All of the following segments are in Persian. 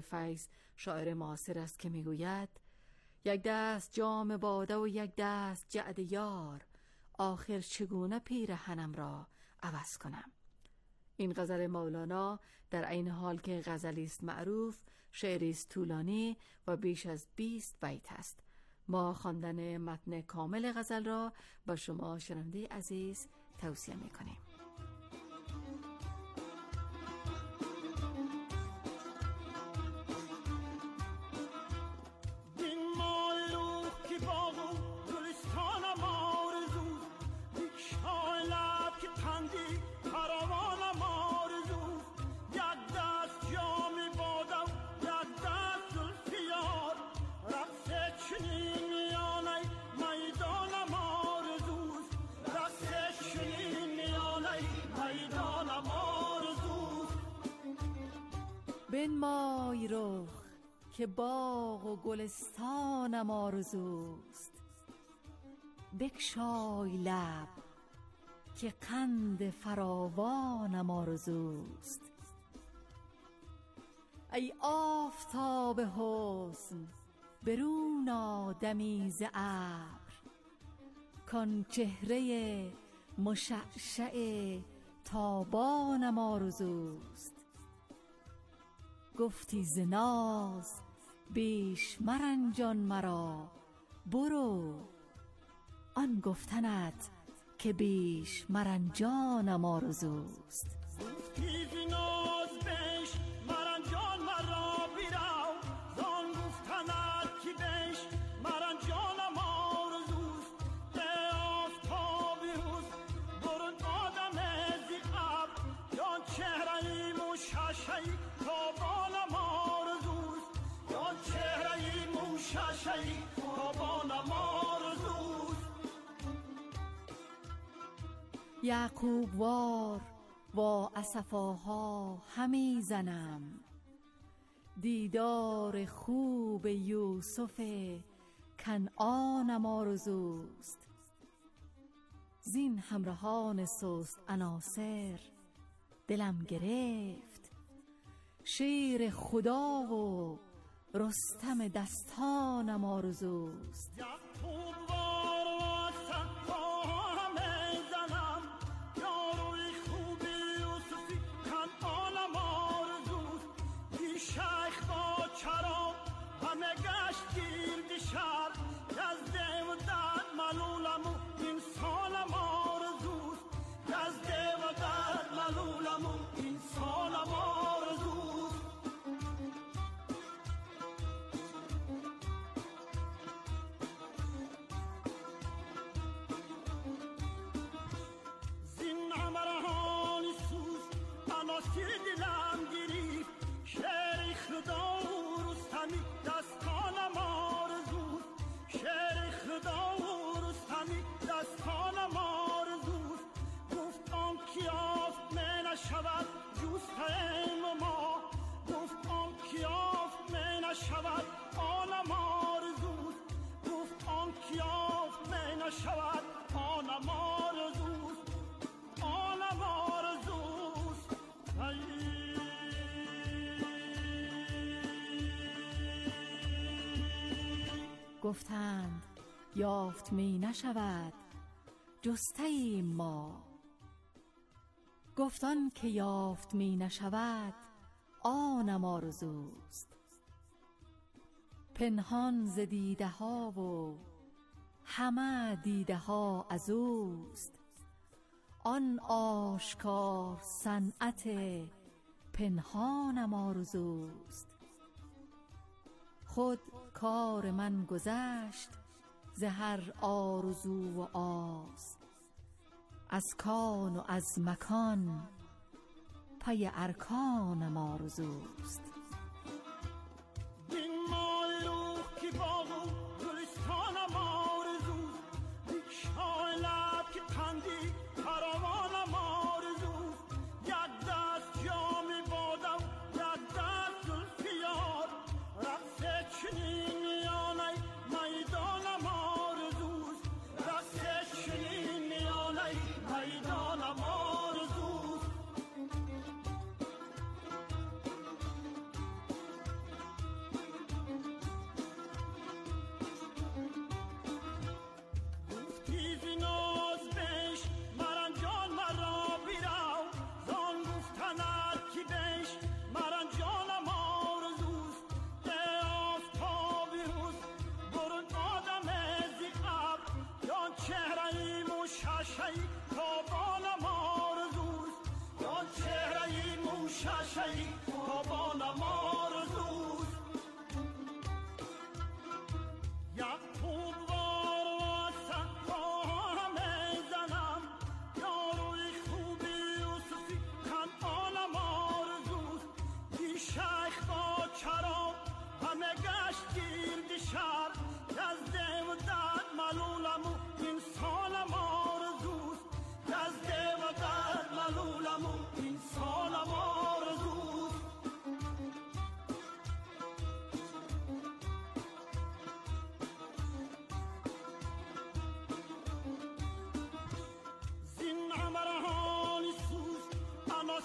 فیض شاعر معاصر است که میگوید: یک دست جام باده و یک دست جعد یار، آخر چگونه پیرهنم را عوض کنم. این غزل مولانا در عین حال که غزلی است معروف، شعری است طولانی و بیش از 20 بیت است. ما خواندن متن کامل غزل را با شما شنونده عزیز توصیه می‌کنیم. بنمای رخ که باغ و گلستانم آرزوست، بگشای لب که قند فراوانم آرزوست. ای آفتاب حسن برون آ دمی ز ابر، کان چهره مشعشع تابانم آرزوست. گفتی ز ناز بیش مرنجان مرا، برو آن گفتنت که بیش مرنجانم آرزوست. یعقوب وار با اسفاها همی زنم، دیدار خوب یوسف کنعانم آرزوست. زین همراهان سست عناصر دلم گرفت، شیر خدا و رستم دستانم آرزوست. گفتند یافت می نشود جسته ایم ما، گفتان که یافت می نشود آنم آرزوست. پنهان ز دیده ها و همه دیده ها از اوست، آن آشکار صنعت پنهانم آرزوست. خود کار من گذشت ز هر آرزو و آز، از کان و از مکان پی ارکانم آرزوست.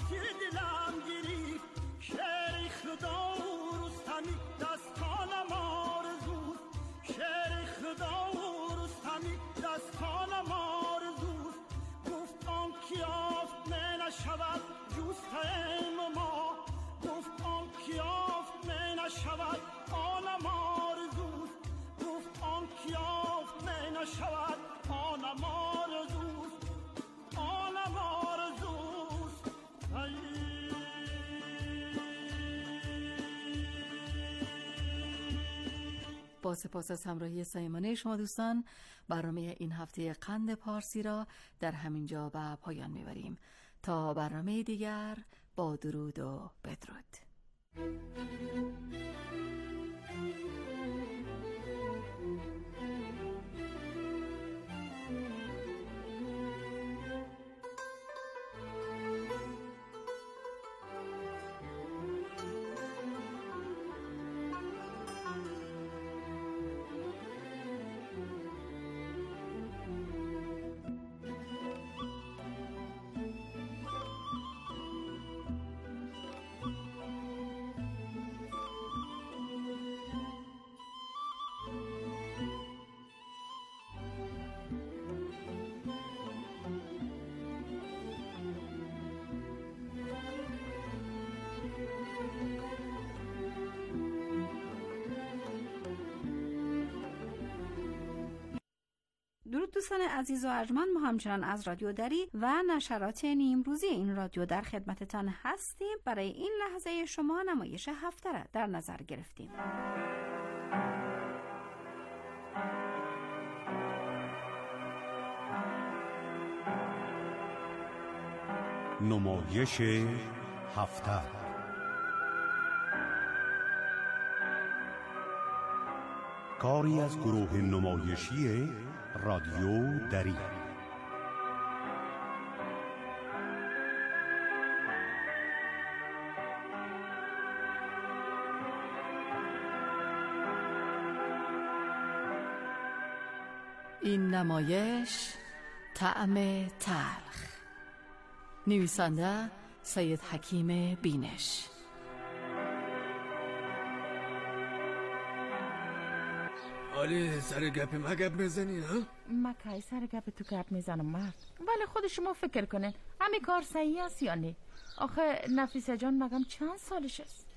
راستی دلم گیری شعر خدا و رستمی دستانم آرزوست شعر خدا و رستمی دستانم آرزوست گفت آن کیافت می نشود جوستیم ما گفت آن کیافت می نشود آنم آرزوست گفت آن کیافت می نشود آنم آرزوست آنم آرزوست با سپاس از همراهی صمیمانه شما دوستان، برنامه این هفته قند پارسی را در همین جا به پایان میبریم. تا برنامه دیگر، با درود و بدرود. درود دوستان عزیز و ارجمند، ما همچنان از رادیو دری و نشرات نیمروزی این رادیو در خدمتتان هستیم. برای این لحظه شما نمایش هفته را در نظر گرفتیم. نمایش هفته. کاری از گروه نمایشی رادیو دری. این نمایش طعم تلخ. نویسنده سید حکیم بینش. حالی سر گپ ما گپ میزنی ها؟ ما کی سر گپ تو گپ میزنم مرد؟ ولی خود شما فکر کنین همین کار صحیح است یا نه؟ آخه نفیسه جان مگم چند سالش است؟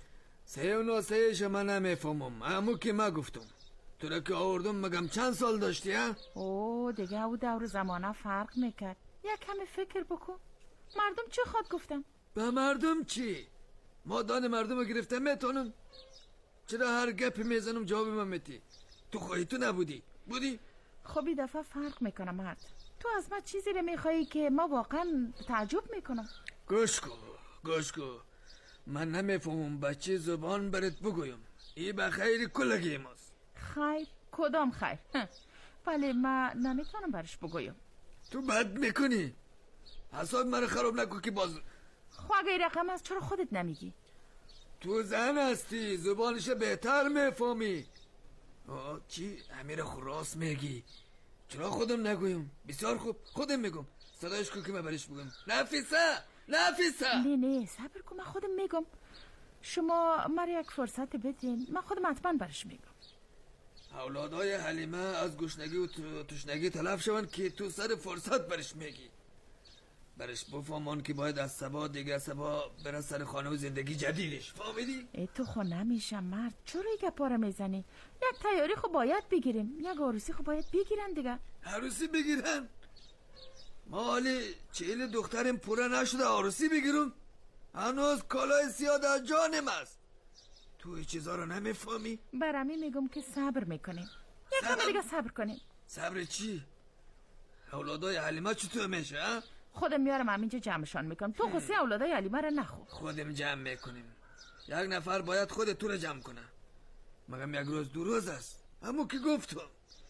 3 من نمیفهمم. همو که ما گفتم تو را که آوردم مگم چند سال داشتی ها؟ اوه دیگه او دور زمانه فرق میکرد. یک کمی فکر بکن. مردم چه خواد گفتم؟ به مردم چی؟ ما دان مردم رو گرفته میتونم؟ چرا هر گپ میزنم جواب من میتی؟ تو خواهی تو نبودی؟ بودی؟ خب این دفعه فرق میکنه مرد. تو از من چیزی رو میخوایی که ما واقعا تعجب میکنم. گوش کو من نمیفهمم بچه زبان برات بگویم. ای به خیر کلگی ماست. خیر؟ کدام خیر؟ ولی من نمیتونم برش بگویم. تو بد میکنی. حساب مرا خراب نکن که باز خواهی رقم است. چرا خودت نمیگی؟ تو زن هستی زبانش بهتر میفهمی. چی؟ امیر خراس میگی؟ چرا خودم نگویم؟ بسیار خوب خودم میگم. صدایش کن که من برش بگم. نفیسه نه صبر کن من خودم میگم. شما مرا یک فرصت بدین من خودم حتما برش میگم. اولادای حلیمه از گشنگی و تشنگی تلف شوند که تو سر فرصت برش میگی. برش بفهمان که باید از سبا دیگه سبا بره سر خانه و زندگی جدیدش. فهمیدی؟ ای تو خو نمیشم مرد. چرا یک پاره میزنی؟ یک تیاری خو باید بگیریم. یک عروسی خو باید بگیرن دیگه. عروسی بگیرن؟ ما حالی 40 دخترم پوره نشده عروسی بگیرم؟ هنوز کالای سیاه در جانم است. تو این چیزا رو نمیفهمی؟ برمی میگم که صبر میکنیم. یک کمی دیگه صبر کنیم. صبر چی؟ اولادای حلیمه چطور میشه ها؟ خودم میارم همینجا جمعشان میکنم. تو خصی اولادای حلیمه رو نخو. خودم جمع میکنیم. یک نفر باید خود تو رو جمع کنه. مگم یک روز 2 روز است. همون که گفتم.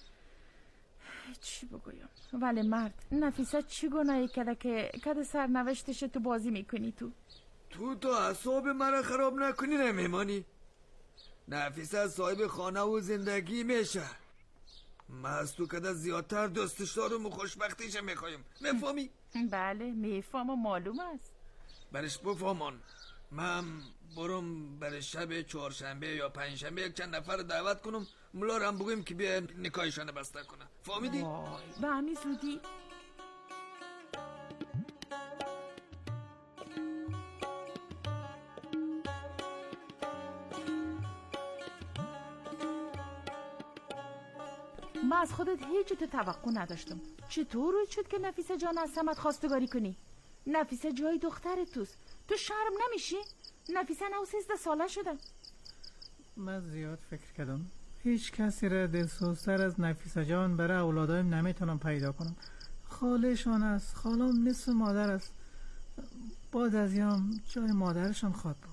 چی بگویم؟ ولی مرد نفیسه چی گناهی کرده که کده سرنوشتش تو بازی میکنی تو اعصاب مرا خراب نکنی نمیمانی. نفیسه صاحب خانه و زندگی میشه. ما از تو کده زیادتر دوستش دارم و خوشبختیش میخوایم. میفهمی؟ بله میفهم و معلوم است. برش بفهمون. من برم برای شب چهارشنبه یا پنجشنبه یک چند نفر دعوت کنم، ملا رو هم بگویم که بیا نکاحشان بسته کنه. فهمیدی؟ وای به همین زودی؟ من از خودت هیچ توقع نداشتم. چطور روی شد که نفیسه جان از سمت خواستگاری کنی؟ نفیسه جای دختر توست. تو شرم نمیشی؟ نفیسه 13 ساله شده. من زیاد فکر کردم، هیچ کسی را دلسوزتر از نفیسه جان برای اولادایم نمیتونم پیدا کنم. خالشان است، خالم نصف مادر است. بعد از یام جای مادرشان خواد بود.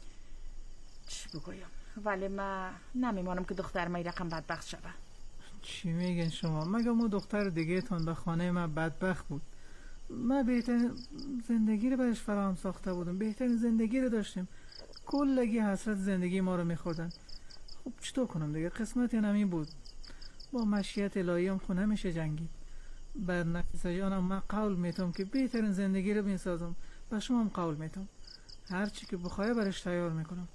چی بگویم؟ ولی من نمیمانم که دختر ما رقم بدبخت شده. چی میگن شما؟ مگه مو دختر دیگه تون به خانه من بدبخت بود؟ من بهترین زندگی رو برش فراهم ساخته بودم، بهترین زندگی رو داشتیم. کلگی حسرت زندگی ما رو میخوردن. خب چطور کنم دیگه؟ قسمت همین بود. با مشیت الهی هم خونه میشه جنگید. بر نفیسه جانم من قول میتم که بهترین زندگی رو میسازم و شما هم قول میتم هرچی که بخواه برش تیار میکنم.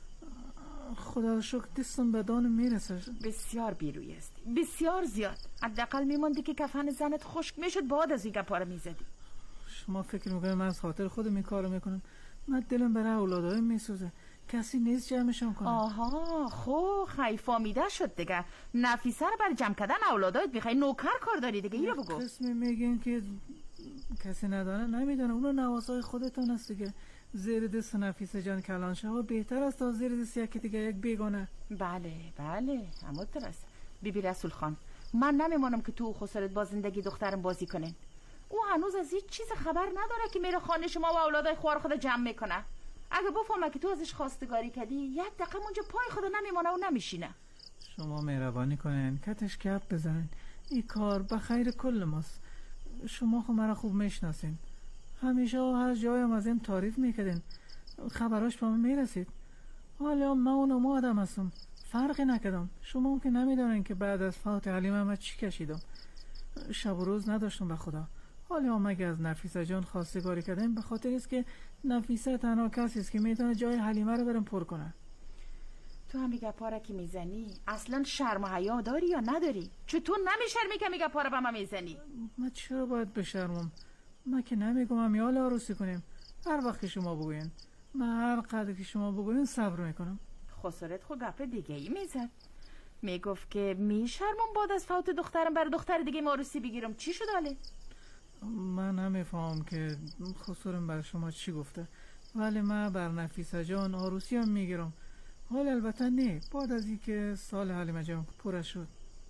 خدا رو شکر دستم به دانم میرسه. بسیار بیروی است، بسیار زیاد. حداقل میموندی که کفن زنت خشک میشد بعد از این گپا رو میزدی. شما فکر میکنید من از خاطر خودم این کارو میکنم؟ من دلم برای اولادایم میسوزه، کسی نیست جمعشون کنه. آها خب خیفامیده شد دیگه. نفیسه رو برای جمع کردن اولادایت میخوای نوکر کار داری دیگه. اینو بگو. قسمی میگین که کسی ندانه نمیدانه، اونو نواسای خودتون است دیگه. زیر دست نفیسه جان کلان شما بهتر است تا زیر دست یکی دیگه یک بیگانه. بله اما درست. بیبی رسول خان، من نمیمانم که تو خسارت با زندگی دخترم بازی کنین. او هنوز از هیچ چیز خبر نداره که میره خانه شما و اولادای خوار خود جمع میکنه. اگه بفهمه که تو ازش خواستگاری کردی یک دقیقه اونجا پای خود نمیمانه و نمیشینه. شما مهربانی کنین کتش کپ بزنین، این کار به خیر کل ماست. شما خود مرا خوب میشناسین، همیشه و هر جایم از این تعریف میکردین، خبراش به من میرسید. حالا من اونم آدم هستم، فرقی نکردم. شما هم که نمیدونین که بعد از فوت حلیمه من چی کشیدم. شب و روز نداشتم به خدا. حالا مگه از نفیسه جان خواستگاری کردم به خاطر است که نفیسه تنها کسی است که میتونه جای حلیمه رو برم پر کنه. تو هم میگه پاره که میزنی اصلا شرم و حیا داری یا نداری؟ چطور نمیشرمی که میگه پاره به من میزنی؟ من چرا باید بشرمم؟ من که نمیگم هم یال عروسی کنیم. هر وقت که شما بگوین، من هر قدر که شما بگوین صبر میکنم. خسارت خود گپ دیگه ای میزد. میگفت که میشرمم بعد از فوت دخترم برای دختر دیگه عروسی بگیرم. چی شد حاله؟ من نمیفهم که خسارم برای شما چی گفته، ولی من بر نفیسه جان عروسی هم میگیرم. حال البته نه بعد از این که سال حلیمه جان پره شد.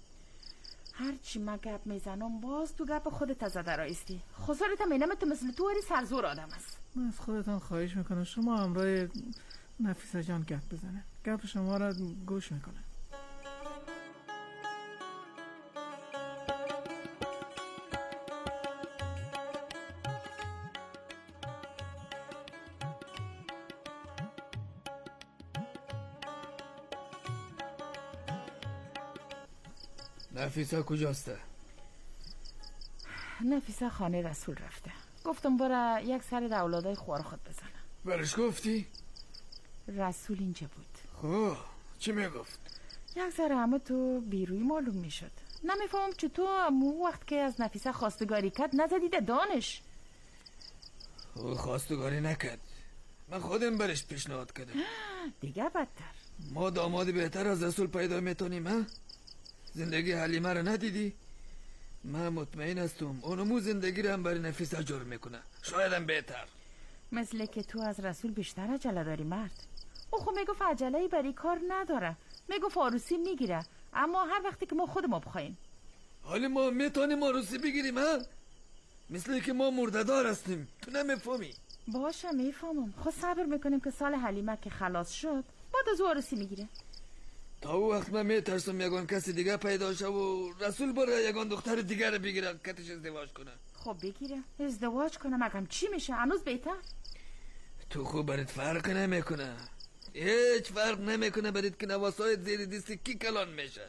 هرچی من گپ میزنم باز تو گپ خودت زده رایستی. خسارت هم اینم تو مثل تو وری سرزور آدم است. من از خودتان خواهش میکنم شما همراه نفیسه جان گپ بزنه، گپ شما را گوش میکنه. نفیسه کجاسته؟ نفیسه خانه رسول رفته. گفتم برا یک سر اولادای خوار خود بزنه. برش گفتی؟ رسول اینجا بود. خب چی میگفت؟ یک ذره همه تو بیروی معلوم میشد. نمیفهم چطور مو وقت که از نفیسه خواستگاری کرد نزدیده دانش. او خواستگاری نکرد، من خودم برش پیشنهاد کردم. دیگه بدتر. ما داماد بهتر از رسول پیدا میتونیم ها؟ زندگی حلیمه رو ندیدی؟ من مطمئن هستم اونمو زندگی رو هم برای نفیسه جور میکنه، شاید هم بهتر. مثل که تو از رسول بیشتر عجله داری مرد. او خب میگفت عجله‌ای برای کار نداره، میگفت عروسی میگیره، اما هر وقتی که ما خودمون بخوایم. حالا ما میتونیم عروسی بگیریم ها؟ مثل که ما مرده‌دار هستیم، تو نمیفهمی؟ باشه میفهمم. خود صبر میکنیم که سال حلیمه که خلاص شد بعد از عروسی میگیره. تا او وقت من میترسم یگان کسی دیگه پیدا شه و رسول بره یگان دختر دیگر رو بگیره کتش ازدواج کنه. خب بگیره ازدواج کنه مگم چی میشه؟ هنوز بهتر. تو خوب برات فرق نمیکنه، هیچ فرق نمیکنه برات که نواسایت زیر دست کی کلان میشه.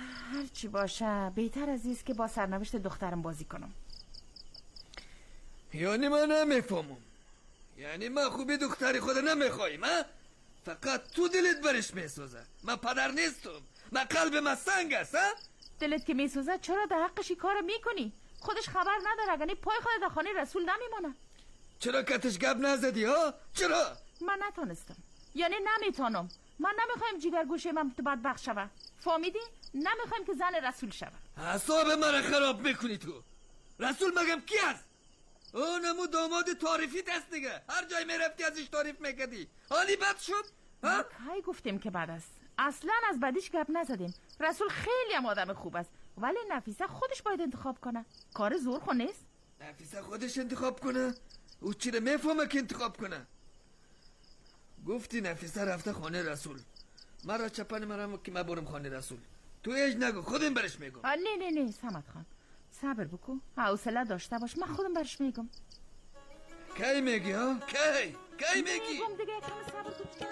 هرچی باشه بهتر از ایست که با سرنوشت دخترم بازی کنم. یعنی من نمیفهمم. یعنی من خوبی دختری خود نمیخوایم ها؟ فقط تو دلت برش میسوزه. من پدر نیستم، من قلب من سنگ است ها؟ دلت که میسوزه چرا در حقش کارو میکنی؟ خودش خبر نداره، اگه پای خودت در خانه رسول نمیمونه. چرا کتش گپ نزدی ها؟ چرا؟ من نتونستم، یعنی نمیتونم. من نمیخوایم جیگر گوشه من تو بدبخت شوه، فهمیدی؟ نمیخوایم که زن رسول شوه. اعصاب من خراب میکنی تو. رسول مگم کی است؟ اونمو داماد تعریفیت است دیگه. هر جای میرفتی ازش تعریف میکردی. حالی بد شد ها؟ کی گفتیم که بد است؟ اصلا از بدیش گپ نزدیم. رسول خیلی هم آدم خوب است، ولی نفیسه خودش باید انتخاب کنه. کار زور خو نیست. نفیسه خودش انتخاب کنه؟ او چی رو میفهمه که انتخاب کنه؟ گفتی نفیسه رفته خانه رسول. مرا چپن مرا که من برم خانه رسول. تو ایج نگو، خودم برش میگم. نه صمد خان، صبر بکن، حوصله داشته باش، من خودم برش میگم. کی میگی ها؟ کی میگی؟ میگم دیگه، کم صبر کن.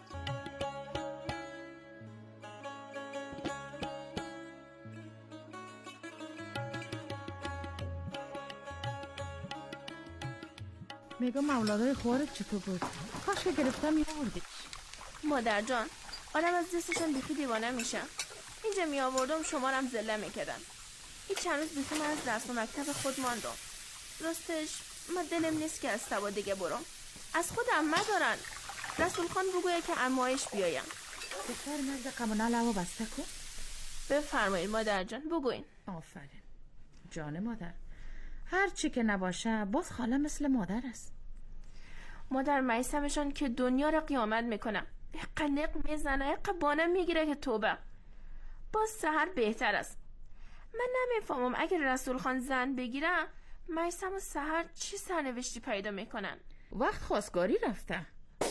میگم اولادای خوارت چطور بود؟ کاش که گرفتم میآوردیش. مادر جان، آدم از دستشان بیخی دیوانه میشه. اینجا میآوردم شمارم زله میکردن. هیچ چند روز بیخی من از درس و مکتب خود ماندم. راستش من دلم نیست که از سوا دیگه برم. از خود عمه دارن. رسول خان بگویه که عمایش بیایم. دختر مرد قمنا لبا بسته کن. بفرمایید مادر جان، بگوین. آفرین جان مادر. هر چی که نباشه باز خاله مثل مادر است. مادر میسمشان که دنیا را قیامت میکنم. قنق میزنه، قبانه میگیره که توبه. باز سحر بهتر است. من نمیفهمم اگر رسول خان زن بگیره میسم و سحر چی سرنوشتی پیدا میکنن. وقت خواستگاری رفته.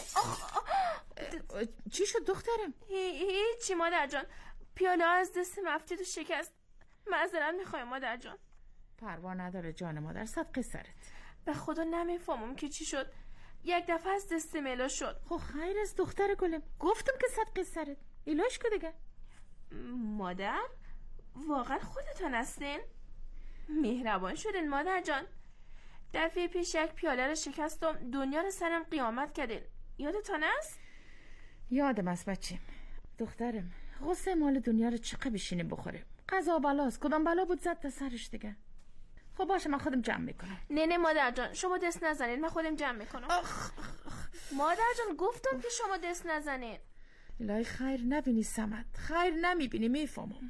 چی شد دخترم؟ هیچی مادر جان، پیاله از دست مفتید و شکست. معذرت میخوایم مادر جان. پروا نداره جان مادر، صدقه سرت. به خدا نمیفهمم که چی شد. یک دفعه از دست میلا شد. خب خیر از دختر گلم، گفتم که صدقه سرت. ایلاش که دیگه. مادر واقعا خودتان هستین؟ مهربان شدین مادر جان. دفعه پیش یک پیاله رو شکستم، دنیا رو سرم قیامت کردین. یادتان است؟ یادم است بچیم. دخترم غصه مال دنیا رو چقدر بشینیم بخوریم. قضا بلاست، کدام بلا بود زد تا سرش دیگه. خب باشه من خودم جمع میکنم. نه مادر جان، شما دست نزنید، من خودم جمع میکنم. مادر جان گفتم که شما دست نزنید. الهی خیر نبینی سمت، خیر نمیبینی، میفهمم.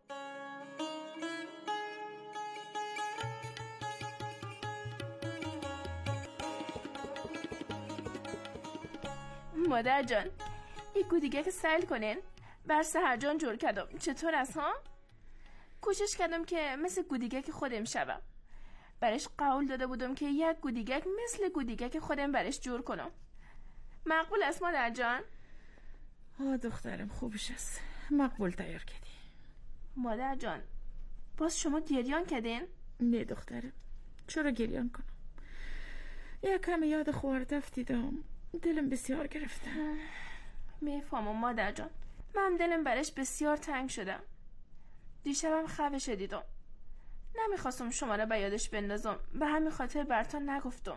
مادر جان یک گودیگه که سیل کنین بر سحر جان جور کردم. چطور است ها؟ کوشش کردم که مثل گودیگه که خودم شوم. برش قول داده بودم که یک گودیگه مثل گودیگه که خودم برش جور کنم. مقبول است مادر جان؟ دخترم خوبش است، مقبول تیار کردی. مادر جان باز شما گریان کردین؟ نه دخترم، چرا گریان کنم؟ یک کم یاد خوارد افتیدم، دلم بسیار گرفته. میفهمم مادر جان، من دلم برش بسیار تنگ شدم. دیشبم خوابش دیدم، نمیخواستم شما را به یادش بندازم، به همین خاطر برتان نگفتم.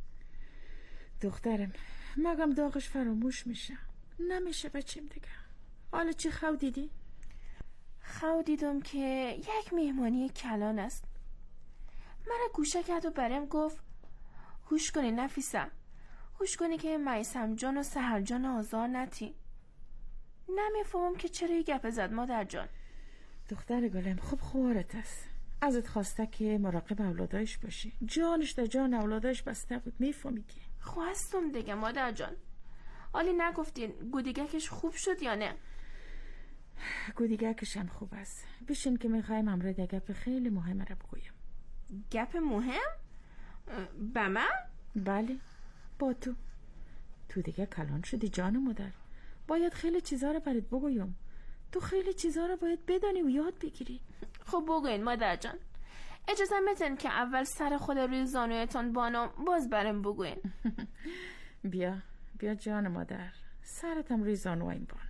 دخترم مگم داغش فراموش میشه؟ نمیشه بچیم دیگه. حالا چی خو دیدی؟ خو دیدم که یک مهمانی کلان است. مرا گوشه کرد و برم گفت هوش کنی نفیسه، هوش کنی که میسم جان و سحر جان آزار نتی. نمیفهمم که چرا یه گپ زد مادر جان. دختر گلم خوب خوارت است، ازت خواسته که مراقب اولادایش باشی. جانش در جان اولادایش بسته بود، میفهمی که. خواستم دیگه مادر جان. حالی نگفتین گودیگکش خوب شد یا نه؟ گودیگکش هم خوب است. بشین که میخوایم امروز یه گپ خیلی مهمه را بگویم. گپ مهم؟ به من؟ بله با تو دیگه کلان شدی جان مادر. باید خیلی چیزا رو برات بگویم. تو خیلی چیزا رو باید بدانی و یاد بگیری. خب بگوین مادر جان. اجازه میتن که اول سر خود روی زانویتان بانم باز برم بگوین. بیا جان مادر، سرتم روی زانویم بان.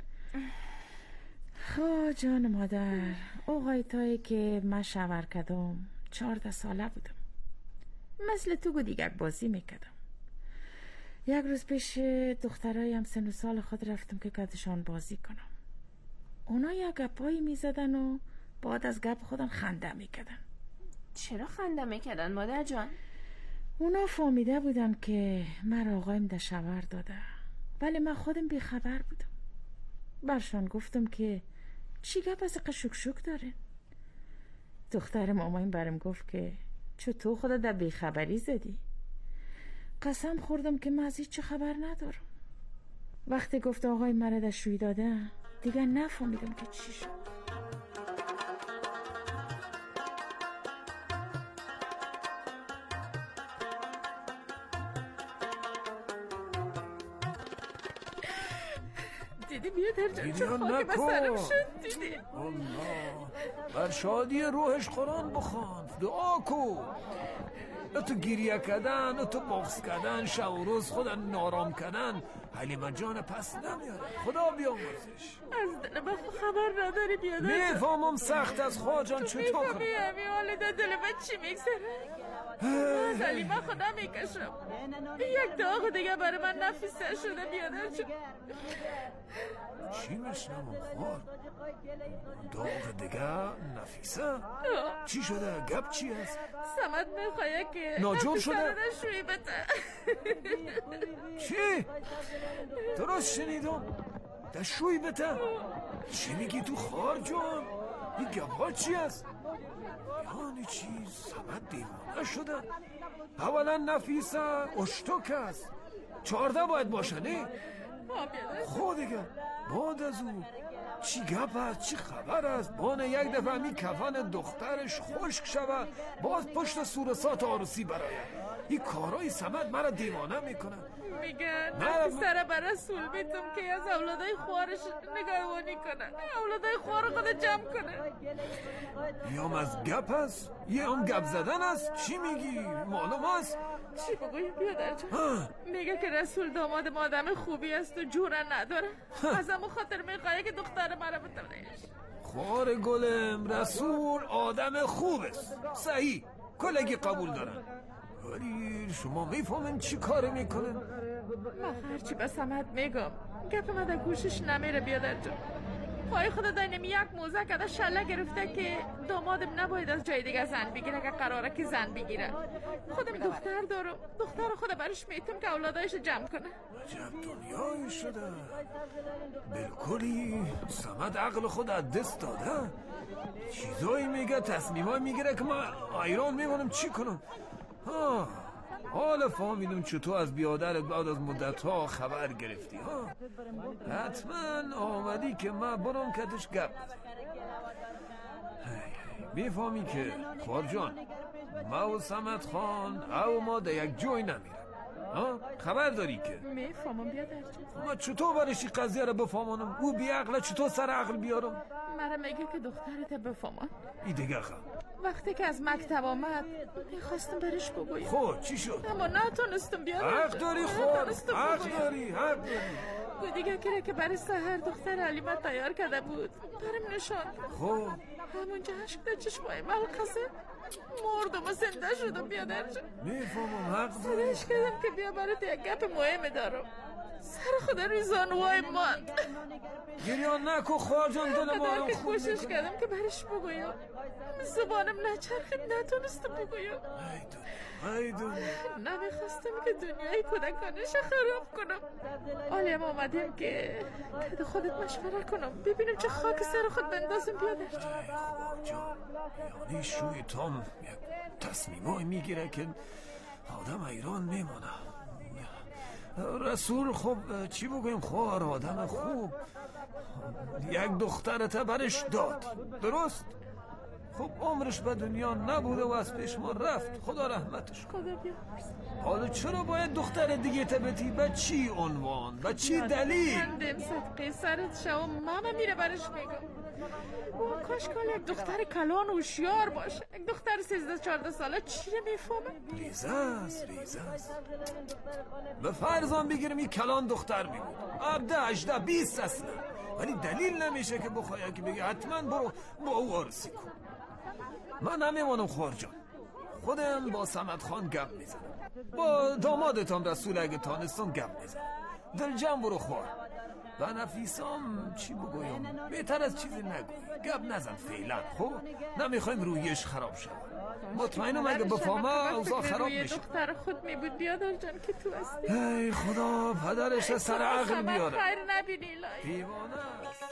خب جان مادر، اوقای تایی که من شور کدم 14 ساله بودم. مثل تو دیگه بازی میکردم. یک روز پیش دخترای هم سن و سال خود رفتم که کدشان بازی کنم. اونا یک گپایی میزدن و بعد از گپ خودم خنده میکردن. چرا خنده میکردن مادر جان؟ اونا فهمیده بودن که من آقایم ده شوهر داده، ولی من خودم بیخبر بودم. برشان گفتم که چی گپ از قشک داره. دختر مامایم برم گفت که چطور خودت در بیخبری زدی؟ قسم خوردم که من از هیچ خبر ندارم. وقتی گفت آقای من در شوی داده دیگه نفهمیدم که چی شد. دیدی بیادر جان چه خاک بسرم شد. دیدی الله بر شادی روحش قرآن بخوان، دعا کو. تو گریه کردن، تو بغض کردن، شب و روز خودن نارام کردن حلیمه جان پس نمیاره. خدا بیامرزش. از دل من خبر نداری بیادر جان. میفهمم سخت از خواهر جان چطور کنم. تو میفهمی همی حال در دل من چی میگذره؟ از حلیمه خدا میکشم. یک داغ دیگه برای من نفیسه شده بیادر جان. چی میشنم خواهر؟ داغ دیگه نفیسه؟ چی شده؟ گپ چی هست؟ سمت میخواه که ناجور شده؟ نفیسه رو شوی بده. چی؟ درست شنیدم؟ در شوی بده؟ چی میگی تو خواهر جان؟ این گپ ها چی هست؟ یعنی چی؟ سمت دیوانه شده؟ اولا نفیسه اشتک است. 14 باید باشه نه؟ خود دیگه بعد از او چی گپ است؟ چی خبر است؟ بانه یک دفعه می کفن دخترش خشک شود باز پشت سورسات آروسی برای این کارای سمت مرا دیوانه میکنه. میگن پسر بر رسول بیتم که از اولادای خوارش نگهبانی کنن، اولادای خوار خود جمع کنه. یا از گپ است یه هم گپ زدن است. چی میگی؟ معلوم است؟ چی بگویم بیادر جان؟ میگه که رسول داماد ما آدم خوبی است و جورن نداره. از همون خاطر میخواه که دختر مرا بتونهش. خوار گلم رسول آدم خوب است، صحیح، کلگی قبول دارن، ولی شما میفهمین چی کار میکنن؟ من هرچی به سمت میگم گپ من در گوشش نمیره بیادر جان. پای خدا داینم یک موزه کده شله گرفته که دامادم نباید از جای دیگه زن بگیره که قراره که زن بگیره. خودم دختر دارم، دختر خود برش میتم که اولادایش جمع کنه. عجب دنیایی شده. بالکلی سمت عقل خود از دست داده. چیزایی میگه، تصمیمایی میگیره که من ایران میمونم چی کنم. حالا فهمیدم چطور از بیادرت بعد از مدتها خبر گرفتی. حتما آمدی که من برام کتش گپ بزن. میفهمی که خوار جان ما و سمت خان او ما در یک جای نمیرم. خبر داری که میفهمم بیادر جان. ما چطور برشی قضیه رو بفهمانم؟ او بی عقله چطور سر عقل بیارم؟ مرا میگه که دخترت بفهمان. ای دیگه خواهم وقتی که از مکتب آمد میخواستم برش بگویم. خب چی شد؟ اما نتونستم بیادر حق داری خوار، حق داری. دیگه که برای سحر دختر علیمه تیار کرده بود برم نشان. خب همونجا عشق در چشمای ملقصه مردم و زنده شدم بیادر جان. میفهمم حق داری. صداش کردم که بیا برات یک گپ مهم دارم. سر خدا روی زانوهای ماند. گریان نکن خوار جان، دل ما رو خوب کوشش کردم که برش بگویم، زبانم نچرخید، نتونستم بگویم. ای دنیا نمیخواستم که دنیای کودکانش خراب کنم. حالیم آمدیم که خودت مشوره کنم ببینم چه خاک سر خود بندازم بیادر جان. خوار جان، یعنی شوی تام یک تصمیمای میگیره که آدم ایران میمونه. رسول خب چی بگویم خوار، آدم خوب، یک دخترت برش داد، درست؟ خب عمرش به دنیا نبوده و از پیش ما رفت، خدا رحمتش کنه. حالا چرا باید دختر دیگه تبتی؟ به چی عنوان؟ به چی دلیل؟ خندم صدقه سرت شو ماما میره برش میگم. او کاش کال یک دختر کلان و هوشیار باشه. یک دختر 13-14 ساله چی رو میفهمه؟ ریزه است. به فرضان بگیرم این کلان دختر میبود 18-20 اصلا، ولی دلیل نمیشه که بخواه که بگه حتما برو با او عروسی کن. من نمیمانم خوار جان. خودم با صمد خان گپ میزنم، با دامادتان رسول اگه تانستم گپ میزنم. دل جمع برو خوار. و نفیسام چی بگویم؟ بهتر از چیزی نگوی، گپ نزن فعلا. خب نمیخوایم رویش خراب شد. مطمئنم اگه بفهمه اوضاع خراب میشه. دختر خود می بود بیادر جان که تو هستی. ای خدا پدرش سر عقل بیاره. خیر نبینی الهی. دیوانه است.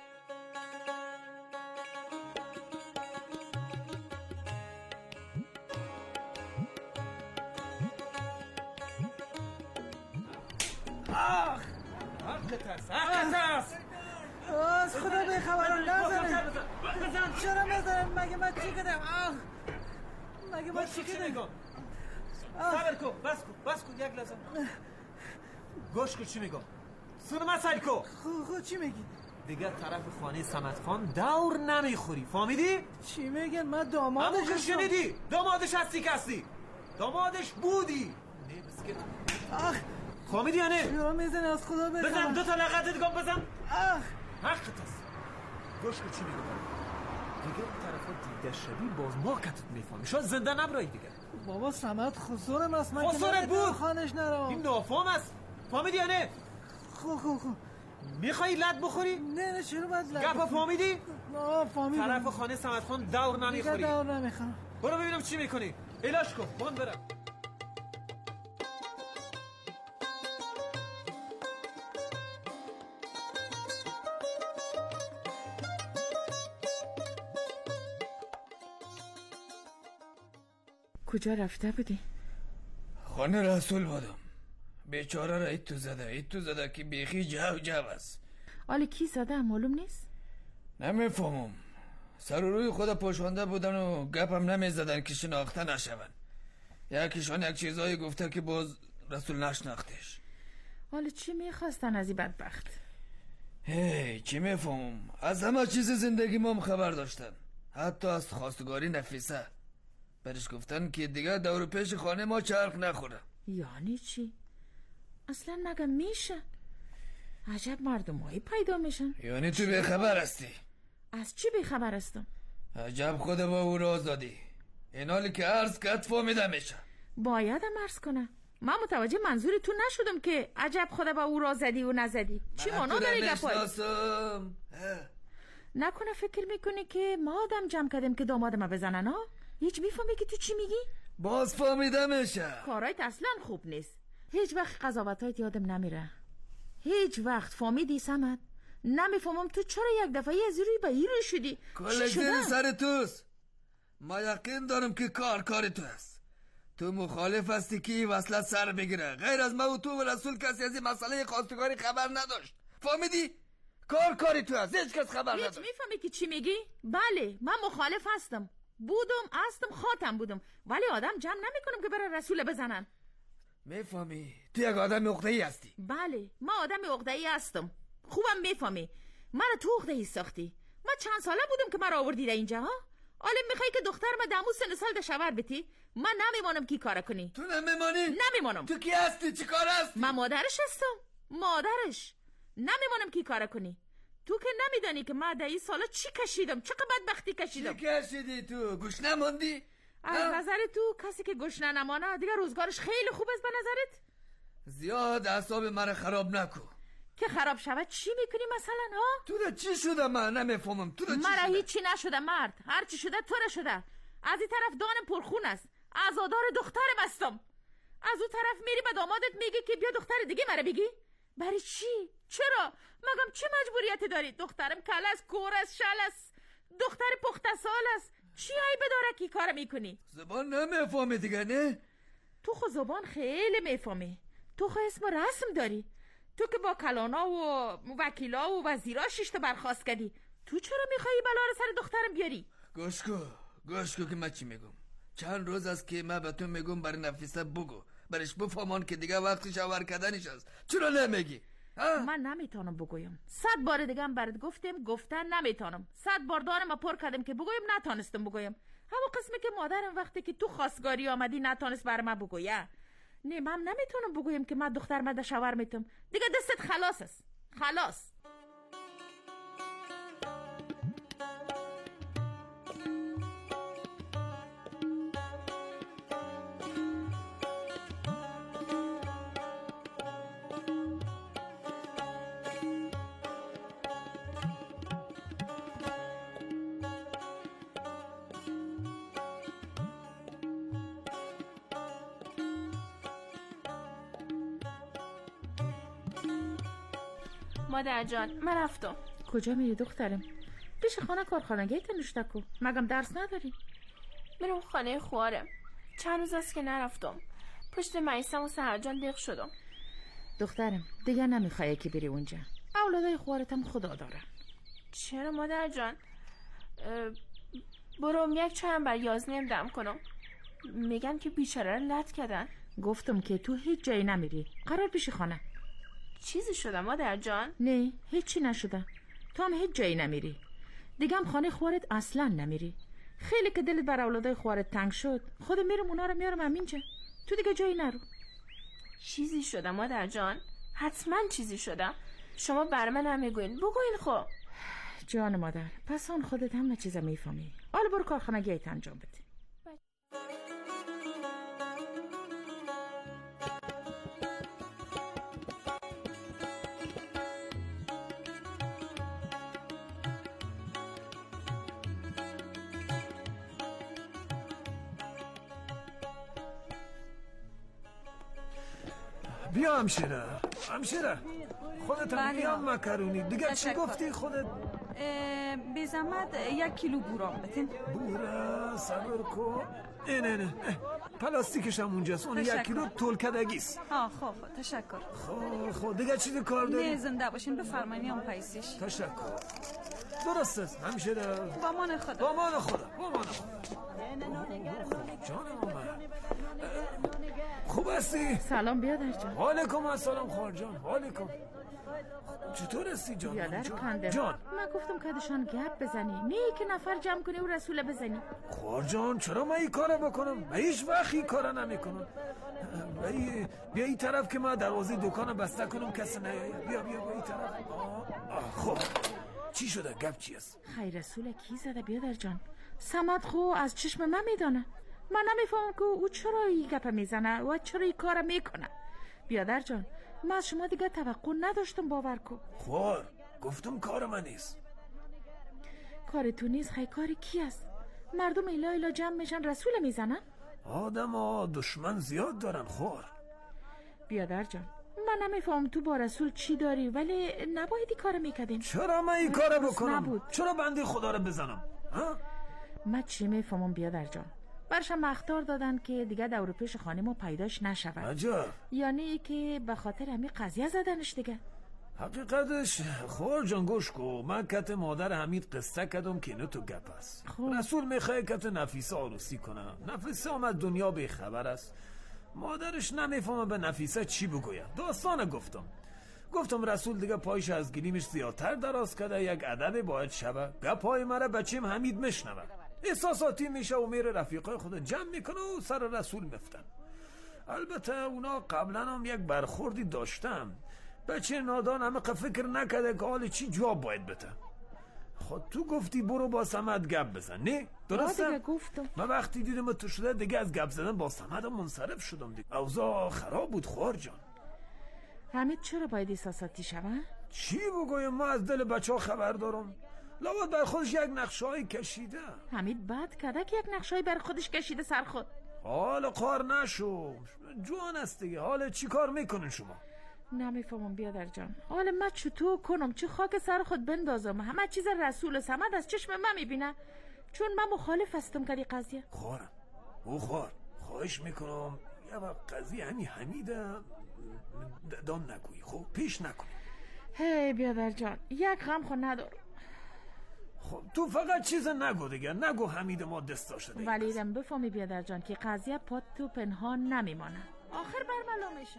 از خدا به خبران نزنه. چرا نزنه؟ مگه من چی کردم؟ مگه من چی کردم؟ صبر کن، بس کن یک لحظه. گوش کن چی میگم. سون مسئله کو. خود چی میگی؟ دیگه طرف خانه صمد خان دور نمیخوری، فهمیدی؟ چی میگن؟ من دامادش هستم. شنیدی؟ دامادش هستی کسی. دامادش بودی. فهمیدی یا نه؟ چرا میزنی؟ از خدا بخوام. بزن 2 تا لغت دیگه بزن. حقت است. گوش کن چی میگم. دیگه اون طرفا دیده شدی باز ما کتت میفهمی. شاید زنده نبرایی دیگه. بابا صمد خسارم است. من خسارت بود. خانش نرم. این نافهم است. فهمیدی یا نه؟ خب میخوایی لد بخوری؟ نه چرا باید لد گپا فهمیدی؟ نه فهمیدم. طرف خانه صمد خان دور نمیخوری. دیگه دور نمیخوام. برو ببینم چی میکنی. علاج کن. من برم. کجا رفته بودی؟ خانه رسول بودم. بیچاره را ایت تو زده که بیخی جو است. حالا کی زده معلوم نیست؟ نمیفهمم. سر و روی خود پوشانده بودن و گپم نمیزدن که شناخته نشون. یکیشان یک چیزایی گفته که باز رسول نشناختش. حالا چی میخواستن از این بدبخت؟ چی میفهمم. از همه چیز زندگی ما خبر داشتن، حتی از خواستگاری نفیسه. برش گفتن که دیگه دور پیش خانه ما چرخ نخوره. یعنی چی؟ اصلا مگه میشه؟ عجب مردمایی پیدا میشن. یعنی تو بیخبر هستی؟ از چی بیخبر هستم؟ عجب خود با او راز دادی. این حالی که عرض کت فهمیده میشه. بایدم عرض کنم. من متوجه منظور تو نشدم که عجب خود با او راز زدی و نزدی. چی مانا داری گپایی؟ نکنه فکر میکنی که ما آدم جمع کردیم که دامادم بزنن ها؟ هیچ میفهمی که تو چی میگی؟ باز فهمیده میشه. کارایت اصلا خوب نیست. هیچ وقت قضاوتایت یادم نمیره. هیچ وقت فهمیدی صمد؟ نمیفهمم تو چرا یک دفعه از روی به ایرو شدی؟ کل زیر سر توست. ما یقین دارم که کار تو هست. تو مخالف هستی که وصلت سر بگیره. غیر از ما و تو و رسول کسی از این مسئله خواستگاری خبر نداشت. فهمیدی؟ کاری تو هست. هیچ کس خبر نداشت. هیچ میفهمی که چی میگی؟ بله من مخالف هستم. خاتم بودم، ولی آدم جمع نمیکنم که برای رسول بزنن. میفهمی؟ تو یک آدم عقده‌ای هستی. بله من آدم عقده‌ای هستم. خوبم میفهمی. من تو عقده‌ای ساختی. من چند ساله بودم که مرا آوردی اینجا ها؟ حالا میخوای که دختر من دمو سن سال دشاور بتی؟ من نمیمانم کی کار کنی. تو نمیمانی؟ نمیمانم. تو کی هستی؟ چی کار هستی؟ من مادرش هستم. مادرش. نمیمانم کی کار کنی. تو که نمیدانی که من در این سالا چی کشیدم، چه بدبختی کشیدم. چی کشیدی تو؟ گوش نماندی؟ از نظر تو کسی که گوش نمانه دیگه روزگارش خیلی خوب است به نظرت؟ زیاد اعصاب من خراب نکن. که خراب شود چی میکنی مثلا ها؟ تو را چی شده؟ من نمیفهمم. تو را چی شده؟ من هیچی نشده مرد. هر چی شده تو را شده. از این طرف دانم پرخون است. عزادار دختر بستم. از اون طرف میری به دامادت میگی که بیا دختر دیگه مرا بگی؟ برای چی؟ چرا؟ مگم چه مجبوریتی داری؟ دخترم کل است، کور است، شل است، دختر پخته سال است. چی عیبه داره که کار میکنی؟ زبان نمیفهمی دیگه نه؟ تو خود زبان خیلی میفهمی. تو خود اسم رسم داری. تو که با کلانا و وکیلا و وزیرا شیشت برخواست کردی. تو چرا میخوایی بلا رو سر دخترم بیاری؟ گوش کو که من چی میگم. چند روز است که من به تو میگم برای نفیسه بگو، برش بفهمان که دیگه وقتی شاور کردنش است. چرا نمیگی؟ من نمیتونم بگویم. 100 بار دیگه هم برات گفتن نمیتونم. 100 بار دارم پر کردم که بگویم نتونستم بگویم. همون قسمی که مادرم وقتی که تو خواستگاری آمدی نتونست بر من بگویه. نه من نمیتونم بگویم که من دختر من شاور میتم. دیگه دستت خلاص است. خلاص. مادر جان من رفتم. کجا میری دخترم؟ پیش خانه کارخانگی تنشته کو. مگم درس نداری؟ میرم خانه خوارم. چند روز است که نرفتم. پشت میسم و سحر جان دیق شدم. دخترم دیگه نمیخوای که بری اونجا. اولادای خوارتم خدا دارن. چرا مادر جان؟ برم یک چایم بر یازنیم دم کنم. میگن که بیچاره رو لط کردن. گفتم که تو هیچ جایی نمیری. قرار پیش خانه. چیزی شده مادر جان؟ نه هیچی نشده. تو هم هیچ جایی نمیری. دیگه هم خانه خوارت اصلا نمیری. خیلی که دلت بر اولادای خوارت تنگ شد خود میرم اونا رو میارم همینجا. تو دیگه جایی نرو. چیزی شده مادر جان؟ حتما چیزی شده. شما بر من نمیگوین. بگوین خب. جان مادر پس آن خودت همه چیز میفهمی. حالا برو کارخانگیت انجام بده. بیا همشیره خودت هم بیا مکرونی دیگه. چی گفتی خودت؟ بی زحمت 1 کیلو بورام بتین. بورا صبر کن. نه پلاستیکش هم اونجاست. اون 1 کیلو تولکدگیست. خب تشکر. خب دیگه چی کار داری؟ نه زنده باشین بفرمایید هم پیسش. تشکر. درست است همشیره. با مان خدا. جانم خوب هستی؟ سلام بیادر جان. وعلیکم السلام خوار جان. وعلیکم. چطور هستی جان؟ بیادر کنده جان من گفتم کدشان گپ بزنی نه که نفر جمع کنی و رسول بزنی. خوار جان چرا من این کارو بکنم؟ من هیچ وقت این کارو نمیکنم. بیا این طرف که من دروازه دکان بسته کنم کسی نیاید. بیا این طرف. خب چی شده؟ گپ چی است؟ خیر رسول کی زده بیادر جان؟ صمد خو از چشم من میدانه. من نمیفهمم که او چرا این گپ میزنه و چرا این کار میکنه. بیادر جان من از شما دیگه توقع نداشتم باور کن. خوار گفتم کار من نیست. کار تو نیست. خیلی کار کی است؟ مردم ایلا جمع میشن رسول میزنن. آدم ها دشمن زیاد دارن خوار. بیادر جان من نمیفهمم تو با رسول چی داری ولی نباید این کار میکردین. چرا من این کار بکنم؟ چرا بنده خدا رو بزنم؟ من چی میفهمم بیادر جان؟ برشم اخطار دادن که دیگه دور پیش خانه ما پیداش نشود. عجب. یعنی که به خاطر همین قضیه زدنش دیگه. حقیقتش خوار جان گوش کو. من کت مادر حمید قصه کردم که اینو تو گپ است. رسول میخواه کت نفیسه عروسی کنم. نفیسه آمد دنیا به خبر است. مادرش نمیفهمه به نفیسه چی بگوید. داستان گفتم رسول دیگه پایش از گلیمش زیادتر دراز کرده. یک ادب باید شبه. گپای مرا بچیم حمید میشنوه. احساساتی میشه و میره رفیقای خود جمع میکنه و سر رسول میفتن. البته اونا قبلا هم یک برخوردی داشتم. بچه نادان همه فکر نکرده که حال چی جواب باید بده. خود تو گفتی برو با صمد گپ بزن نه؟ درسته؟ دیگه گفتم. من وقتی دیدم تو شده دیگه از گپ زدن با صمد منصرف شدم دیگه. اوضاع خراب بود خوار جان. حمید چرا باید احساساتی شوه؟ چی بگویم؟ ما از دل بچه ها خبر دارم. لابد بر خودش یک نقشه‌ای کشیده. حمید بد کرده که یک نقشه‌ای بر خودش کشیده سر خود. حالا قار نشو جوان است دیگه. حالا چی کار میکنین شما؟ نمیفهمم بیادر جان. حالا من چطور کنم؟ چه خاک سر خود بندازم؟ همه چیز رسول صمد از چشم من میبینه. چون من مخالف هستم که قضیه. خوارم خواهش میکنم یه وقت قضیه حمیده دان نگویی. خب پیش نکنی. هی بیادر جان یک غم خود ندارم. خب تو فقط چیز نگو دیگه. نگو حمید ما دست داشته دیگه. ولی دم بفهمی بیادر جان که قضیه پات تو پنهان نمیمانه. آخر برملا میشه.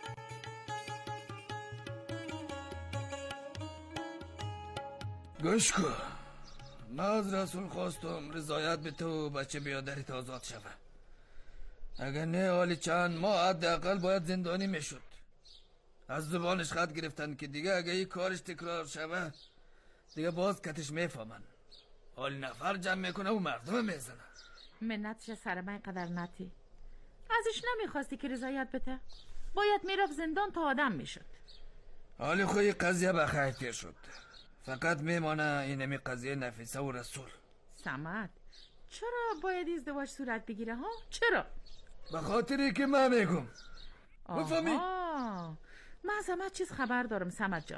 گوش کن. من از رسول خواستم رضایت به تو بچه بیادری آزاد شوه. اگر نه حالی چند ماه حداقل باید زندانی میشد. از زبانش خط گرفتن که دیگه اگه این کارش تکرار شوه دیگه باز کتش میفهمن. حالی نفر جمع میکنه و مردم میزنه. منتش سر من قدر نتی. ازش نمیخواستی که رضایت بده؟ باید میرفت زندان تا آدم میشد. حالی خوی قضیه بخیر تیر شد. فقط میمانه اینمی قضیه نفیسه و رسول. صمد چرا باید ازدواج صورت بگیره ها؟ چرا؟ به خاطری که من میگم. بفهمی؟ من از همه چیز خبر دارم صمد جان.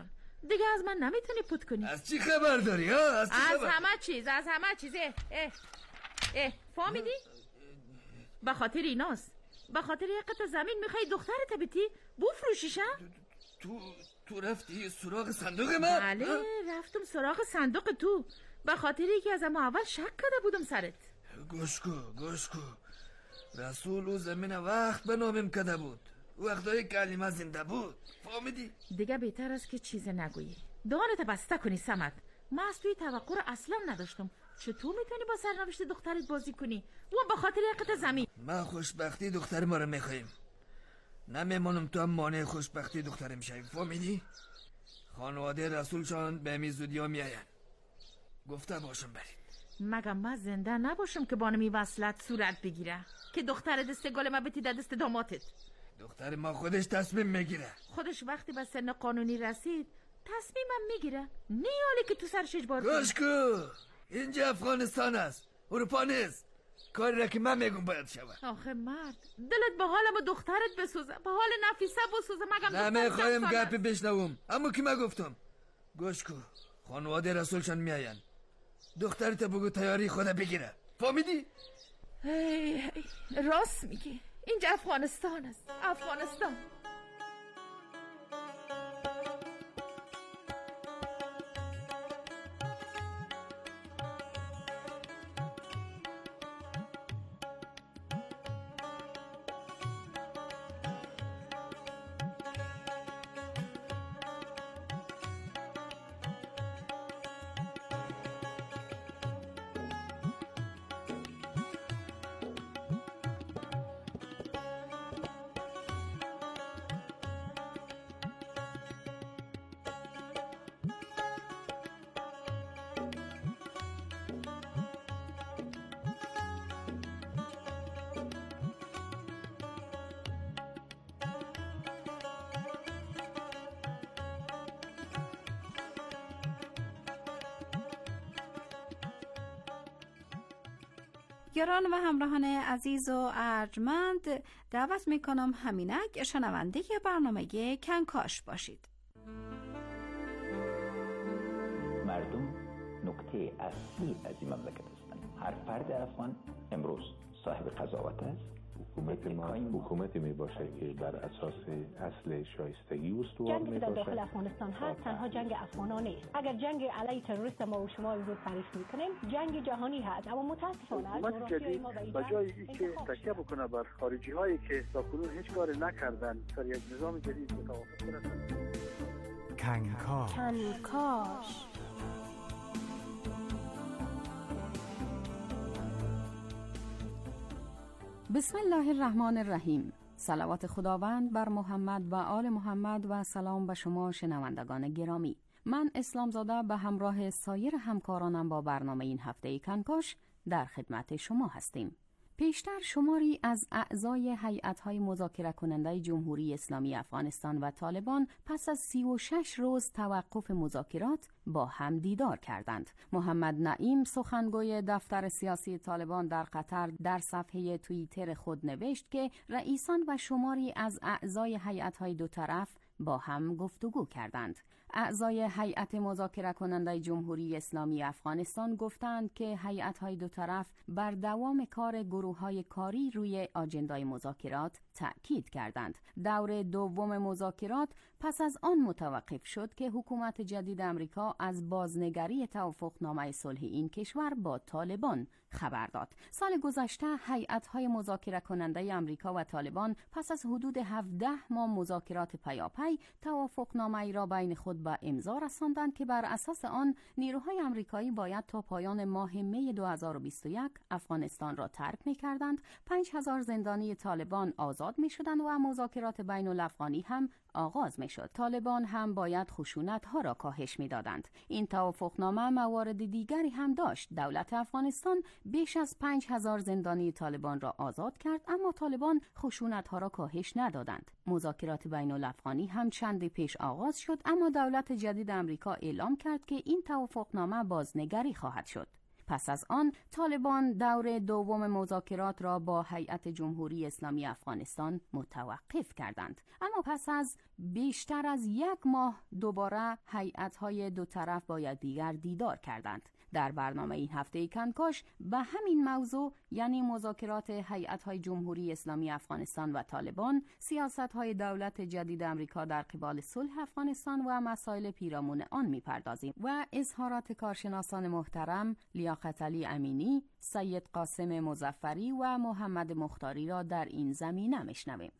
دیگه از من نمیتونی پوت کنی. از چی خبر داری ها؟ از همه چیز فهمیدی؟ به خاطر ایناست. به خاطر یک قطع زمین میخوای دخترت بیتی بفروشیشم؟ تو رفتی سراغ صندوق من؟ بله رفتم سراغ صندوق تو، به خاطر اینکه از اما اول شک کرده بودم سرت. گوش کو رسول او زمین وقت به نامم کده بود، وقتایی کلمه زنده بود، فهمیدی؟ دیگه بهتر است که چیز نگویی، دهانت بسته کنی صمد. من از توی توقع اصلا نداشتم. چطور میتونی با سرنوشت دخترت بازی کنی و به خاطر یک قطعه زمین؟ ما خوشبختی دختر ما رو میخوایم، نمیمونم تو هم مانع خوشبختی دخترم شوی، فهمیدی؟ خانواده رسول شان به می زودی ها میاین، گفته باشم برید. مگه من زنده نباشم که بانمی وصلت صورت بگیره که دختر دست گل ما بتی در دست داماتت؟ دختر ما خودش تصمیم میگیره. خودش وقتی به سن قانونی رسید تصمیمم میگیره، نیالی که تو سرش اجبار کنی. گوش کو، اینجا افغانستان است، اروپا نیست. کاری را که من میگم باید شود. آخه مرد دلت به حال ما دخترت بسوزه، به حال نفیسه بسوزه. مگم نمیخوایم گپی بشنوم، اما که من گفتم. گوش کو، خانواده رسولشان میاین، دخترت بگو تیاری خدا بگیره، فهمیدی؟ راست میگی، اینجا افغانستان است، افغانستان. یاران و همراهان عزیز و ارجمند، دعوت میکنم همینک شنونده برنامه کنکاش باشید. مردم نکته اصلی از این مملکت هستند. هر فرد افغان امروز صاحب قضاوت است. حکومتی می باشه که بر اساس اصل شایستگی استوار می باشه. جنگی در داخل افغانستان هست تنها جنگ افغانان نیست. اگر جنگ علیه تروریست ما و شما رو تعریف میکنیم، جنگ جهانی هست، اما متاسفانه حکومت جدید به جای اینکه تکیه بکنه بر خارجی هایی که تاکنون هیچ کاری نکردن سر یک نظام جدید متوافق کنند. کنکاش. بسم الله الرحمن الرحیم. صلوات خداوند بر محمد و آل محمد و سلام به شما شنوندگان گرامی. من اسلام زاده به همراه سایر همکارانم با برنامه این هفته کنکاش در خدمت شما هستیم. پیشتر شماری از اعضای هیئت‌های مذاکره کننده جمهوری اسلامی افغانستان و طالبان پس از 36 روز توقف مذاکرات با هم دیدار کردند. محمد نعیم سخنگوی دفتر سیاسی طالبان در قطر در صفحه توییتر خود نوشت که رئیسان و شماری از اعضای هیئت‌های دو طرف با هم گفتگو کردند. اعضای هیئت مذاکره کننده جمهوری اسلامی افغانستان گفتند که هیئت‌های دو طرف بر دوام کار گروه‌های کاری روی آجندای مذاکرات تأکید کردند. دور دوم مذاکرات پس از آن متوقف شد که حکومت جدید آمریکا از بازنگری توافقنامه صلح این کشور با طالبان خبر داد. سال گذشته هیئت‌های مذاکره کننده آمریکا و طالبان پس از حدود 17 ماه مذاکرات پیاپی توافقنامه‌ای را بین خود به امضا رساندند که بر اساس آن نیروهای آمریکایی باید تا پایان ماه می 2021 افغانستان را ترک می‌کردند، 5000 زندانی طالبان آزاد می‌شدند و مذاکرات بین الافغانی هم آغاز می‌شد. طالبان هم باید خشونت‌ها را کاهش می‌دادند. این توافقنامه موارد دیگری هم داشت. دولت افغانستان بیش از 5000 زندانی طالبان را آزاد کرد، اما طالبان خشونت‌ها را کاهش ندادند. مذاکرات بین الافغانی هم چندی پیش آغاز شد، اما دولت جدید آمریکا اعلام کرد که این توافقنامه بازنگری خواهد شد. پس از آن طالبان دور دوم مذاکرات را با هیئت جمهوری اسلامی افغانستان متوقف کردند. اما پس از بیشتر از 1 ماه دوباره هیئت‌های دو طرف با یکدیگر دیدار کردند. در برنامه این هفته کنکاش به همین موضوع، یعنی مذاکرات هیئت‌های جمهوری اسلامی افغانستان و طالبان، سیاست‌های دولت جدید امریکا در قبال صلح افغانستان و مسائل پیرامون آن می‌پردازیم و اظهارات کارشناسان محترم لیاقت علی امینی، سید قاسم مظفری و محمد مختاری را در این زمینه میشنویم.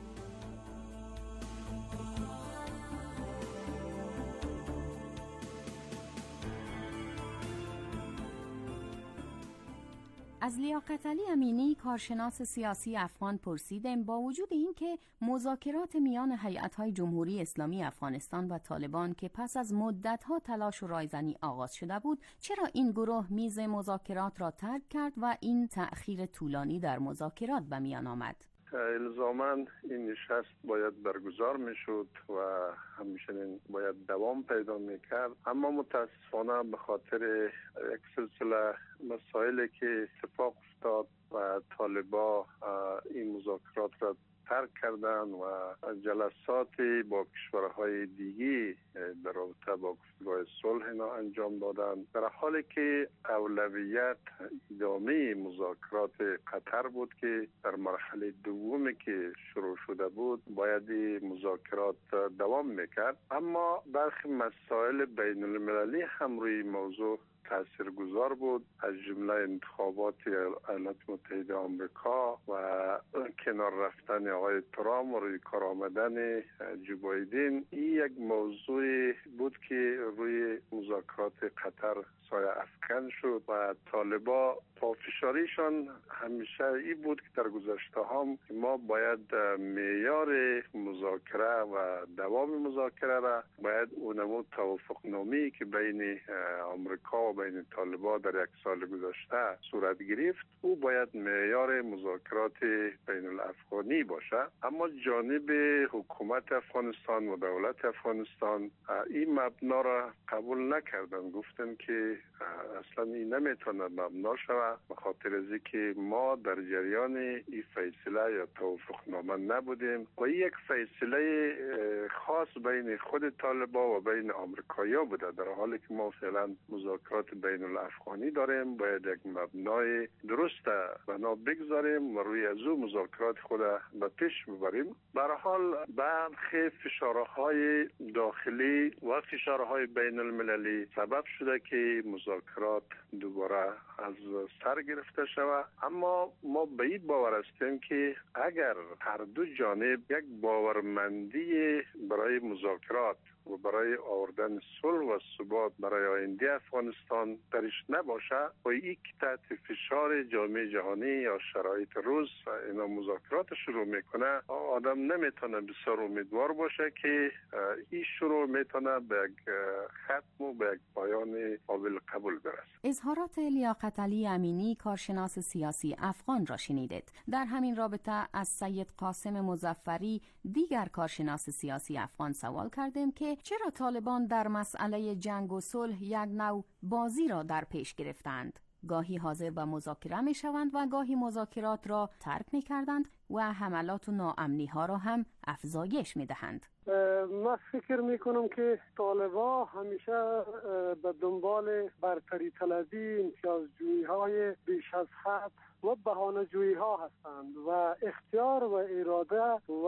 از لیاقت علی امینی، کارشناس سیاسی افغان، پرسیدیم با وجود اینکه مذاکرات میان هیئت‌های جمهوری اسلامی افغانستان و طالبان که پس از مدت‌ها تلاش و رایزنی آغاز شده بود، چرا این گروه میز مذاکرات را ترک کرد و این تأخیر طولانی در مذاکرات به میان آمد؟ الزاماً این نشست باید برگزار میشد و همچنین باید دوام پیدا میکرد، اما متاسفانه به خاطر یک سلسله مسائلی که اتفاق افتاد و طالبا این مذاکرات را ترک کردن و جلساتی با کشورهای دیگی در رابطه با گفتگوهای صلح اینا انجام دادن، در حالی که اولویت ادامه مذاکرات قطر بود که در مرحله دومی که شروع شده بود باید مذاکرات دوام میکرد. اما برخی مسائل بین المللی هم روی موضوع تاثیرگذار بود، از جمله انتخابات ایالات متحده آمریکا و کنار رفتن آقای ترامپ و روی کار آمدن جو بایدن. این یک موضوع بود که روی مذاکرات قطر سایه افکن شد و طالبا پافشاریشان همیشه این بود که در گذشته هم ما باید معیار مذاکره و دوام مذاکره را باید اونمو توافقنامه‌ای که بین آمریکا و بین طالبا در 1 سال گذشته صورت گرفت، او باید معیار مذاکرات بین الافغانی باشه. اما جانب حکومت افغانستان و دولت افغانستان این مبنا را قبول نکردن، گفتن که اصلا این نمیتونه مبنا شود به خاطر از اینکه ما در جریان این فیصله یا توافقنامه نبودیم و یک فیصله خاص بین خود طالبا و بین آمریکایی‌ها بوده، در حالی که ما فعلا مذاکرات بین الافغانی داریم. باید یک مبنای درست بنا بگذاریم و روی از او مذاکرات خود به پیش ببریم. به هر حال برخی فشارهای داخلی و فشارهای بین المللی سبب شده که مذاکرات دوباره از سر گرفته شود. اما ما به این باور هستیم که اگر هر دو جانب یک باورمندی برای مذاکرات و برای آوردن صلح و ثبات برای آینده افغانستان درش نباشه و این که تحت فشار جامعه جهانی یا شرایط روز اینا مذاکرات شروع میکنه، آدم نمیتونه بسیار امیدوار باشه که این شروع میتونه به یک ختم و به یک پایان قابل قبول برسه. اظهارات لیاقت علی امینی، کارشناس سیاسی افغان را شنیدید. در همین رابطه از سید قاسم مظفری، دیگر کارشناس سیاسی افغان، سوال کردیم که چرا طالبان در مسئله جنگ و صلح یک نوع بازی را در پیش گرفتند؟ گاهی حاضر به مذاکره می شوند و گاهی مذاکرات را ترک می کردند و حملات و ناامنی ها را هم افزایش می دهند. من فکر می کنم که طالبا همیشه به دنبال برتری طلبی، امتیازجویی های بیش از حد و بهانه جویی ها هستند و اختیار و اراده و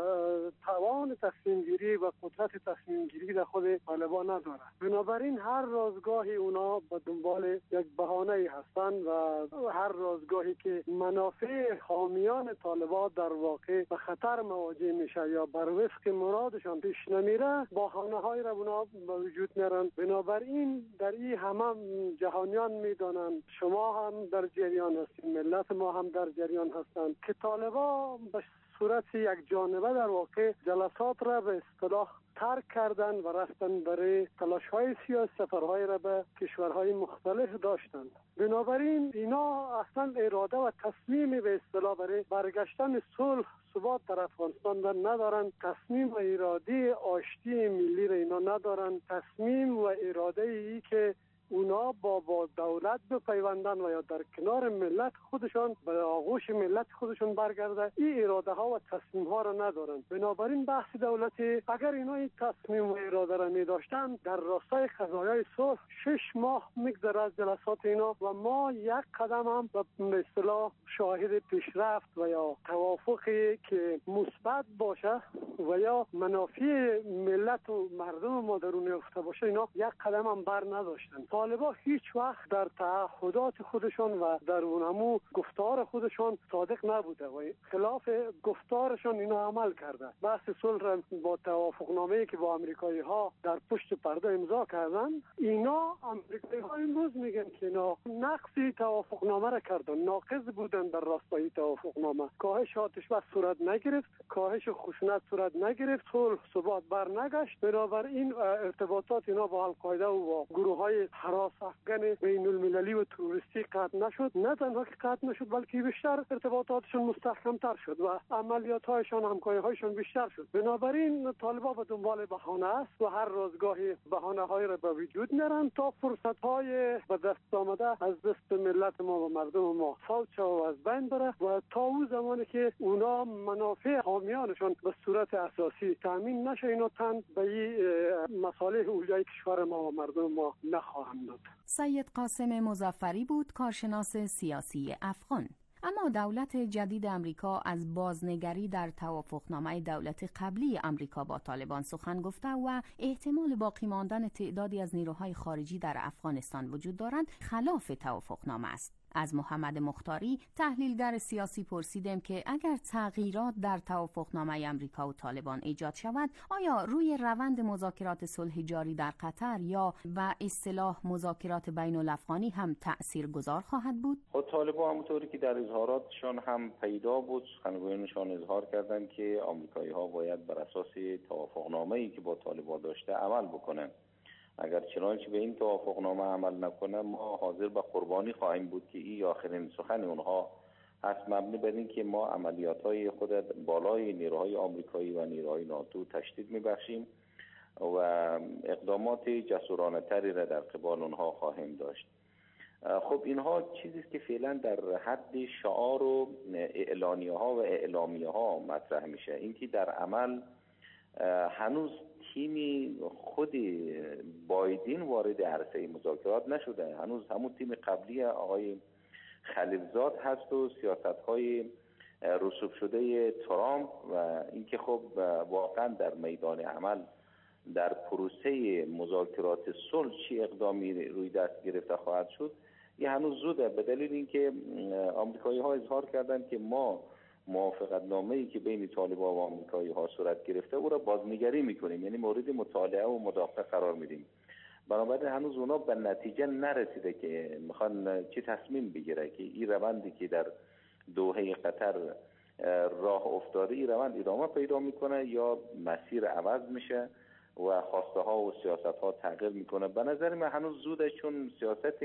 توان تصمیم گیری و قدرت تصمیم گیری در خود طالبان ندارند. بنابراین هر رازگاهی اونا به دنبال یک بهانه هستند و هر رازگاهی که منافع حامیان طالبان در واقع به خطر مواجه میشه یا بر وفق مرادشان پیش نمیره، بهانه های را اونا به وجود میارن. بنابراین در این همه جهانیان میدانند، شما هم در جریان هستید، ملت ما هم در جریان هستند که طالبان به صورت یک جانبه در واقع جلسات را به اصطلاح ترک کردن و رفتن برای تلاش‌های سیاسی، سفرهای را به کشورهای مختلف داشتند. بنابراین اینا اصلا اراده و تصمیم به اصطلاح برای برگشتن صلح ثبات در افغانستان را ندارن، تصمیم و اراده آشتی ملی را اینا ندارن، تصمیم و اراده ای که اونا با دولت بپیوندن و یا در کنار ملت خودشان به آغوش ملت خودشون برگرده، این اراده ها و تصمیم ها را ندارن. بنابراین بحث دولتی اگر اینا این تصمیم و اراده را می داشتن، در راستای قضایای صلح 6 ماه میگذره از جلسات اینا و ما یک قدم هم به اصطلاح شاهد پیشرفت و یا توافقی که مثبت باشه و یا منافع ملت و مردم ما درون افته باشه اینا یک قدم هم بر نداشتن. طالبا هیچ وقت در تعهدات خودشان و در اونمو گفتار خودشان صادق نبوده و خلاف گفتارشان اینا عمل کرده. بحث صلح با توافقنامه‌ای که با آمریکایی ها در پشت پرده امضا کردن، اینا آمریکایی ها امروز میگن که اینا نقضی توافقنامه را کردن، ناقض بودن در راستای توافقنامه. کاهش آتش بس صورت نگرفت، کاهش خشونت صورت نگرفت، صلح ثبات بر نگشت. بنابراین ارتباطات اینا با القاعده و با گروه‌های هراس افغان بین المللی و تروریستی قطع نشد. نه تنها که قطع نشد بلکه بیشتر ارتباطاتشون مستحکم‌تر شد و عملیات‌هایشان، همکاری‌هایشان بیشتر شد. بنابراین طالبان به دنبال بهانه است و هر روزگاهی بهانه‌های را به وجود میارن تا فرصت‌های به دست آمده از دست ملت ما و مردم ما فوت شود و از بین بره و تا اون زمانی که اونا منافع حامیانشون به صورت اساسی تامین نشه، اینا تن به این مصالح اولیای کشور ما و مردم ما نخواهند داد. سید قاسم مظفری بود، کارشناس سیاسی افغان. اما دولت جدید امریکا از بازنگری در توافقنامه دولت قبلی امریکا با طالبان سخن گفته و احتمال باقی ماندن تعدادی از نیروهای خارجی در افغانستان وجود دارند خلاف توافقنامه است. از محمد مختاری تحلیلگر سیاسی پرسیدم که اگر تغییرات در توافقنامه امریکا و طالبان ایجاد شود، آیا روی روند مذاکرات صلح جاری در قطر یا به اصطلاح مذاکرات بین الافغانی هم تأثیرگذار خواهد بود؟ طالبان همونطوری که در اظهاراتشان هم پیدا بود، سخنگویانشان اظهار کردند که آمریکایی‌ها باید بر اساس توافقنامه‌ای که با طالبان داشته عمل بکنند. اگر چنانچه به این توافقنامه عمل نکنه، ما حاضر به قربانی خواهیم بود که این آخرین سخن اونها هست، مبنی بر این که ما عملیات‌های خود بالای نیروهای آمریکایی و نیروهای ناتو تشدید می‌بخشیم و اقدامات جسورانه تری را در قبال اونها خواهیم داشت. خب اینها چیزی است که فعلا در حد شعار و اعلانیه‌ها و اعلامیه‌ها مطرح میشه. اینکه در عمل هنوز تیم خود بایدن وارد عرصه مذاکرات نشده. هنوز همون تیم قبلی آقای خلیلزاد هست و سیاست‌های رسوب شده ترامپ و اینکه خب واقعا در میدان عمل در پروسه مذاکرات صلح چی اقدامی روی دست گرفته خواهد شد، یه هنوز زوده، به دلیل اینکه آمریکایی‌ها اظهار کردند که ما موافقتنامه‌ای که بین طالبان و آمریکایی‌ها صورت گرفته او را بازنگری می‌کنیم، یعنی مورد مطالعه و مداخله قرار میدیم. بنابراین هنوز اونا به نتیجه نرسیده که میخوان چه تصمیم بگیره که این روندی که در دوحه قطر راه افتاده این روند ادامه پیدا میکنه یا مسیر عوض میشه و خواسته ها و سیاست ها تغییر میکنه. به نظر من هنوز زوده، چون سیاست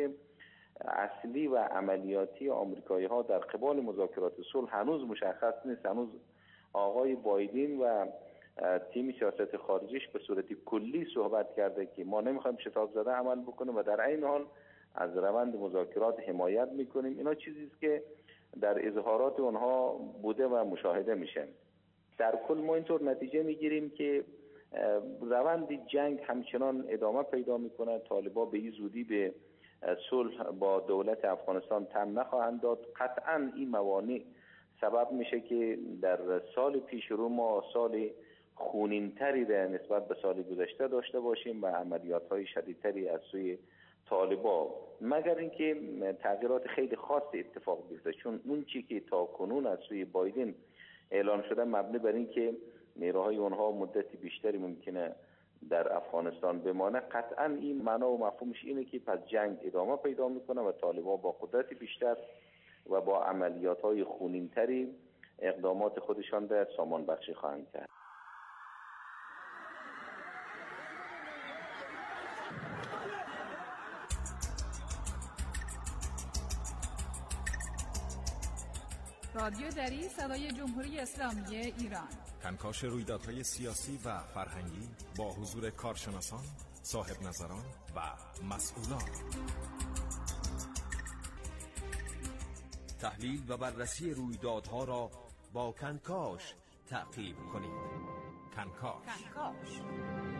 اصلی و عملیاتی آمریکایی ها در قبال مذاکرات صلح هنوز مشخص نیست. هنوز آقای بایدن و تیم سیاست خارجیش به صورت کلی صحبت کرده که ما نمیخوایم شتاب زده عمل بکنیم و در عین حال از روند مذاکرات حمایت میکنیم. اینا چیزی است که در اظهارات اونها بوده و مشاهده میشه. در کل ما اینطور نتیجه میگیریم که روند جنگ همچنان ادامه پیدا میکنه. طالبان به این زودی به صلح با دولت افغانستان تن نخواهند داد. قطعا این موانع سبب میشه که در سال پیش رو ما سال خونین‌تری در نسبت به سال گذشته داشته باشیم و عملیات‌های شدیدتری از سوی طالبان، مگر اینکه تغییرات خیلی خاص اتفاق بیفته. چون اون چی که تا کنون از سوی بایدن اعلان شده مبنی بر این که نیروهای اونها مدتی بیشتری ممکنه در افغانستان بمانه، قطعا این معنا و مفهومش اینه که پس جنگ ادامه پیدا میکنه و طالبان با قدرت بیشتر و با عملیات‌های خونین‌تری اقدامات خودشان را سامان بخشی خواهند کرد. رادیو دری، صدای جمهوری اسلامی ایران. کنکاش رویدادهای سیاسی و فرهنگی با حضور کارشناسان، صاحب نظران و مسئولان. تحلیل و بررسی رویدادها را با کنکاش تعقیب کنید. کنکاش.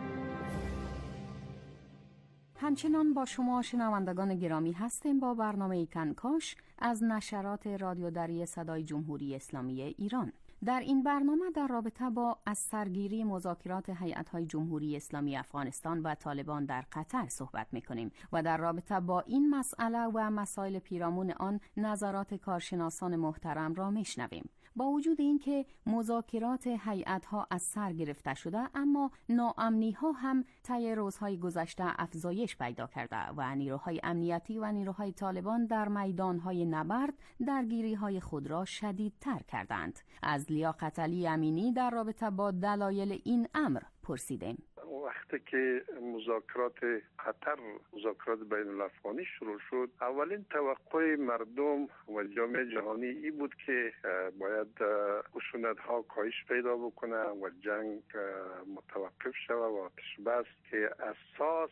همچنان با شما شنوندگان گرامی هستیم با برنامه کنکاش از نشرات رادیو دری صدای جمهوری اسلامی ایران. در این برنامه در رابطه با از سرگیری مذاکرات هیئت‌های جمهوری اسلامی افغانستان و طالبان در قطر صحبت می‌کنیم و در رابطه با این مسئله و مسائل پیرامون آن نظرات کارشناسان محترم را میشنویم. با وجود اینکه مذاکرات هیئت‌ها از سر گرفته شده، اما ناامنی‌ها هم طی روزهای گذشته افزایش پیدا کرده و نیروهای امنیتی و نیروهای طالبان در میدان‌های نبرد درگیری‌های خود را شدیدتر کردند. از لیاقت علی امینی در رابطه با دلایل این امر پرسیدیم. وقتی که مذاکرات قطر، مذاکرات بین الافغانی شروع شد، اولین توقع مردم و جامعه جهانی این بود که باید خشونت‌ها کاهش پیدا بکنه و جنگ متوقف شود و آتش بس که اساس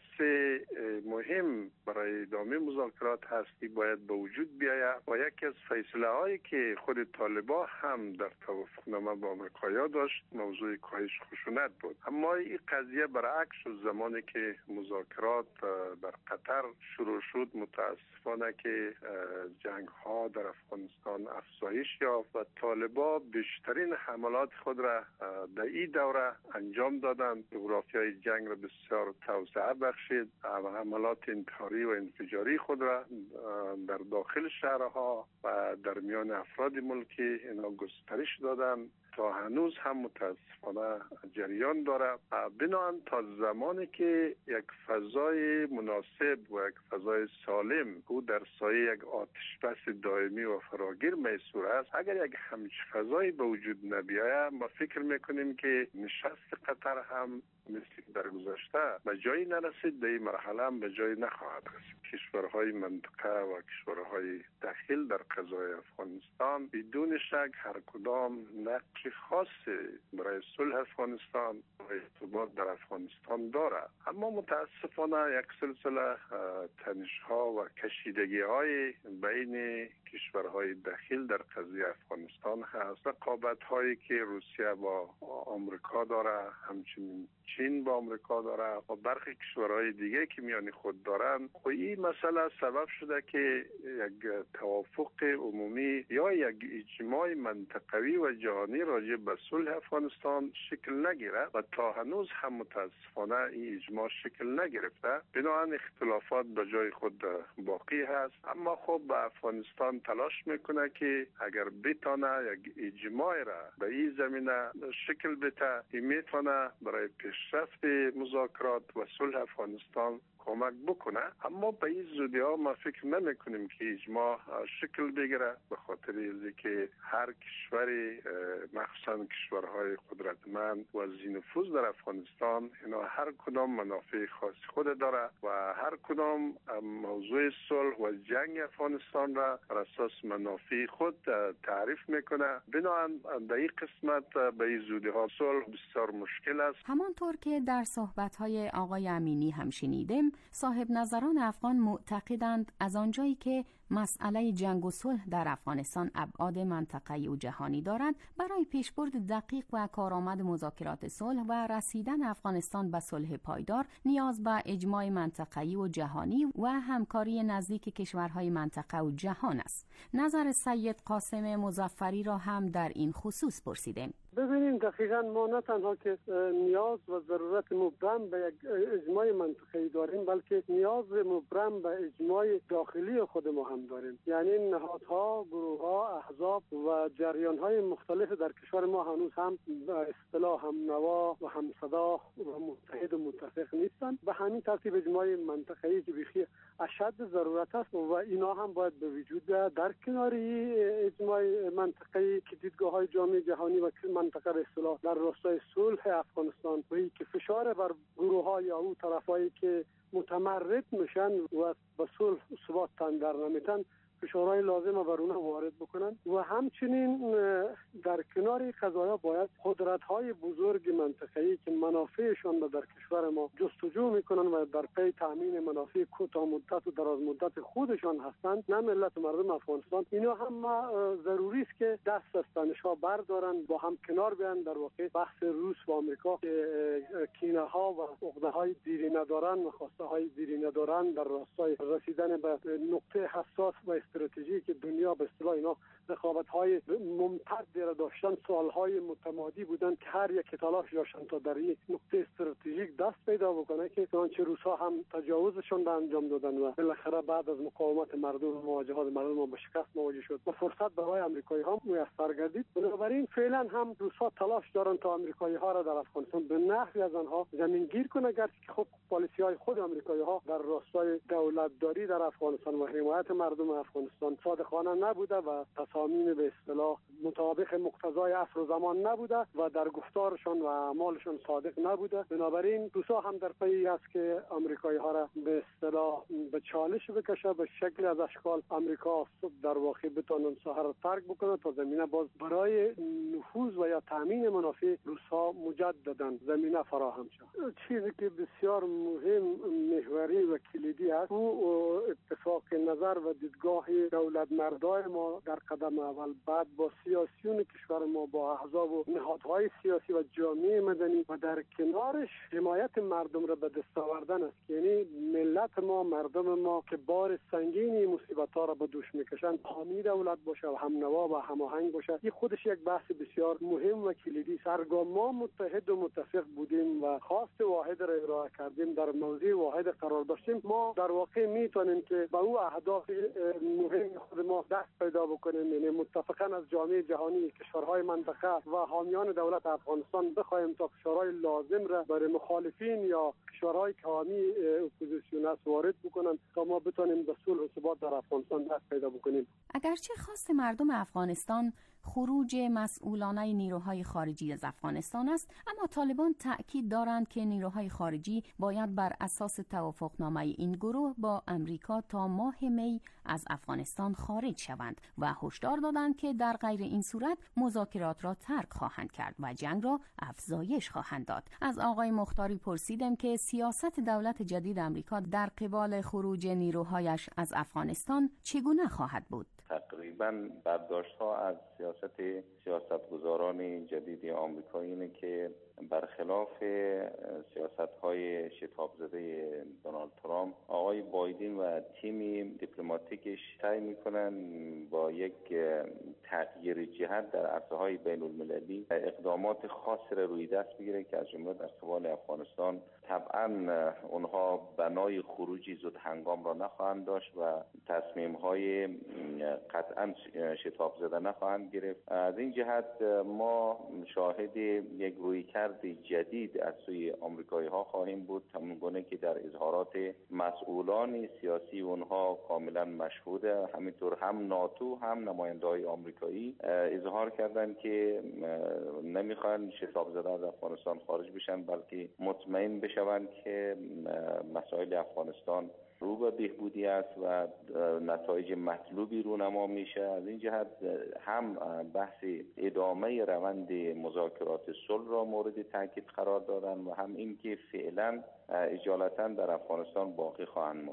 مهم برای ادامه مذاکرات هستی باید به وجود بیاید و یکی از فیصله‌هایی که خود طالبان هم در توافقنامه با آمریکایی‌ها داشت موضوع کاهش خشونت بود. اما این قضیه برعکس زمانی که مذاکرات در قطر شروع شد، متاسفانه که جنگ ها در افغانستان افزایش یافت و طالبان بیشترین حملات خود را در این دوره انجام دادند. جغرافیای جنگ را بسیار توسعه بخشید و حملات انتحاری و انفجاری خود را در داخل شهرها و در میان افراد ملکی اینا گسترش دادند تا هنوز هم متاسفانه جریان داره. بنابراین تا زمانی که یک فضای مناسب و یک فضای سالم او در سایه یک آتش بس دائمی و فراگیر میسور است، اگر یک همچین فضایی به وجود نبیاید، ما فکر میکنیم که نشست قطر هم مثل در گذشته به جایی نرسید، در این مرحله هم به جایی نخواهد رسید. کشورهای منطقه و کشورهای داخل در قضای افغانستان بدون شک هر کدام نقش خاصی برای صلح افغانستان و ارتباط در افغانستان دارد. اما متاسفانه یک سلسله تنش‌ها و کشیدگی‌های بین کشورهای داخل در قضیه افغانستان هست. رقابت‌هایی که روسیه با آمریکا داره، همچنین چین با آمریکا داره و برخی کشورهای دیگه که میان خود دارن، و این مسئله سبب شده که یک توافق عمومی یا یک اجماع منطقوی و جهانی راجع به صلح افغانستان شکل نگیره و تا هنوز هم متاسفانه این اجماع شکل نگرفته. بنابراین اختلافات به جای خود باقی هست، اما خب به افغانستان تلاش میکنه که اگر بتانه یک اجماع را به این زمینه شکل بده، میتونه برای پیشرفت مذاکرات و صلح افغانستان کمک بکنه. اما به این زودی ها ما فکر نمی کنیم که اجماع شکل بگیره، به خاطر اینکه هر کشوری، مخصوصا کشورهای قدرتمند و ذی‌نفوذ در افغانستان، اینا هر کدام منافع خاص خود داره و هر کدام موضوع صلح و جنگ افغانستان را بر اساس منافع خود تعریف میکنه. بنابراین در این قسمت به این زودی ها صلح بسیار مشکل است. همانطور که در صحبت‌های آقای امینی هم شنیدیم، صاحب نظران افغان معتقدند از آنجایی که مسئله جنگ و صلح در افغانستان ابعاد منطقه‌ای و جهانی دارد، برای پیشبرد دقیق و کارآمد مذاکرات صلح و رسیدن افغانستان به صلح پایدار نیاز به اجماع منطقه‌ای و جهانی و همکاری نزدیک کشورهای منطقه و جهان است. نظر سید قاسم مظفری را هم در این خصوص پرسیدیم. ببینیم دقیقاً ما نه تنها که نیاز و ضرورت مبرم به یک اجماع منطقه‌ای داریم، بلکه نیاز مبرم به اجماع داخلی خود ما هم داریم. یعنی نهادها، گروه‌ها، احزاب و جریان‌های مختلف در کشور ما هنوز هم به اصطلاح هم نوا و هم صدا و متحد و متفق نیستند. به همین ترتیب اجماع منطقه‌ای که بیخی اشد ضرورت است و اینا هم باید به وجود در کناری اجماع منطقه‌ای که دیدگاه‌های جامعه جهانی و منطقه به اصطلاح در راستای صلح افغانستان و که فشار بر گروه‌ها یا او طرفایی که متمرد میشن و به صلح ثبات تن در نمیتن فشارهای لازم بر اونها وارد بکنن و همچنین در کنار قضایا باید قدرت‌های بزرگ منطقه‌ای که منافعشان در کشور ما جستجو میکنن و در پی تامین منافع کوتاه مدت و دراز مدت خودشان هستند، نه ملت مردم افغانستان، اینا هم ضروری است که دست از تنش‌ها بردارن، با هم کنار بیان. در واقع بحث روس و آمریکا که کینه‌ها و عقده‌های دیرینه دارن و خواسته‌های دیرینه دارن در راستای رسیدن به نقطه حساس و استراتژیک دنیا، به اصطلاح اینا رقابت‌های ممتدی را داشتن، سال‌های متمادی بودن که هر یک تلاش داشتن تا در این نقطه استراتژیک دست پیدا بکنه که چنانچه روس‌ها هم تجاوزشون را انجام دادن و بالاخره بعد از مقاومت مردم و مواجهات مردم با شکست مواجه شد و فرصت برای آمریکایی‌ها میسر گردید. بنابراین فعلا هم روس‌ها تلاش دارن تا آمریکایی‌ها را در افغانستان به نحوی از آنها زمینگیر کنه، گرچه که خب پالیسی‌های خود آمریکایی‌ها در راستای دولتداری در افغانستان و حمایت مردم افغانستان صادقانه نبوده و تصامیم به اصطلاح مطابق مقتضای عصر و زمان نبوده و در گفتارشان و اعمالشان صادق نبوده. بنابراین روس‌ها هم در پی است که آمریکایی‌ها را به اصطلاح به چالش بکشه، به شکل از اشکال آمریکا در واقع بتونن ساحه را ترک بکنه تا زمینه باز برای نفوذ و یا تامین منافع روس‌ها مجددا زمینه فراهم شد. چیزی که بسیار مهم، محوری و کلیدی است او اتفاق نظر و دیدگاه دولت مردای ما در قدم اول، بعد با سیاسیون کشور ما، با احزاب و نهادهای سیاسی و جامعه مدنی و در کنارش حمایت مردم را به دست آوردن است. یعنی ملت ما، مردم ما که بار سنگینی مصیبت‌ها را به دوش میکشند، حامی دولت باشه و همنوا و هماهنگ باشه. این خودش یک بحث بسیار مهم و کلیدی است. هرگاه ما متحد و متفق بودیم و خواست واحد را ارائه کردیم، در موضع واحد قرار داشتیم، ما در واقع میتونیم که به او اهداف مهم خود ما دست پیدا بکنیم. یعنی متفقاً از جامعه جهانی، کشورهای منطقه و حامیان دولت افغانستان بخوایم تا فشارهای لازم را برای مخالفین یا کشورهای که حامی اپوزیسیون است وارد بکنن تا ما بتونیم به صلح و ثبات در افغانستان دست پیدا بکنیم. اگرچه خواست مردم افغانستان خروج مسئولانه نیروهای خارجی از افغانستان است، اما طالبان تأکید دارند که نیروهای خارجی باید بر اساس توافقنامه این گروه با امریکا تا ماه می از افغانستان خارج شوند و هشدار دادند که در غیر این صورت مذاکرات را ترک خواهند کرد و جنگ را افزایش خواهند داد. از آقای مختاری پرسیدم که سیاست دولت جدید امریکا در قبال خروج نیروهایش از افغانستان چگونه خواهد بود؟ تقریبا برداشت‌ها از سیاستگزاران جدید آمریکایی اینه که برخلاف سیاست‌های شتاب زده دونالد ترامپ، آقای بایدن و تیم دیپلماتیکش سعی می‌کنن با یک تغییر جهت در عرصه‌های بین‌المللی اقدامات خاصی را روی دست بگیره که از جمله در قبال افغانستان طبعاً اونها بنای خروجی زود هنگام را نخواهند داشت و تصمیم‌های قطعاً شتاب زده نخواهند گرفت. از این جهت ما شاهد یک رویکرد جدید از سوی آمریکایی‌ها خواهیم بود، همونگونه که در اظهارات مسئولان سیاسی اونها کاملا مشهوده. همینطور هم ناتو هم نماینده‌های آمریکایی اظهار کردند که نمیخوان شتاب زده از افغانستان خارج بشن، بلکه مطمئن بشوند که مسائل افغانستان رو به بهبودی است و نتایج مطلوبی رونما میشه. از این جهت هم بحث ادامه روند مذاکرات صلح را مورد تاکید قرار دادن و هم اینکه فعلا اجالتا در افغانستان باقی خواهند ماند.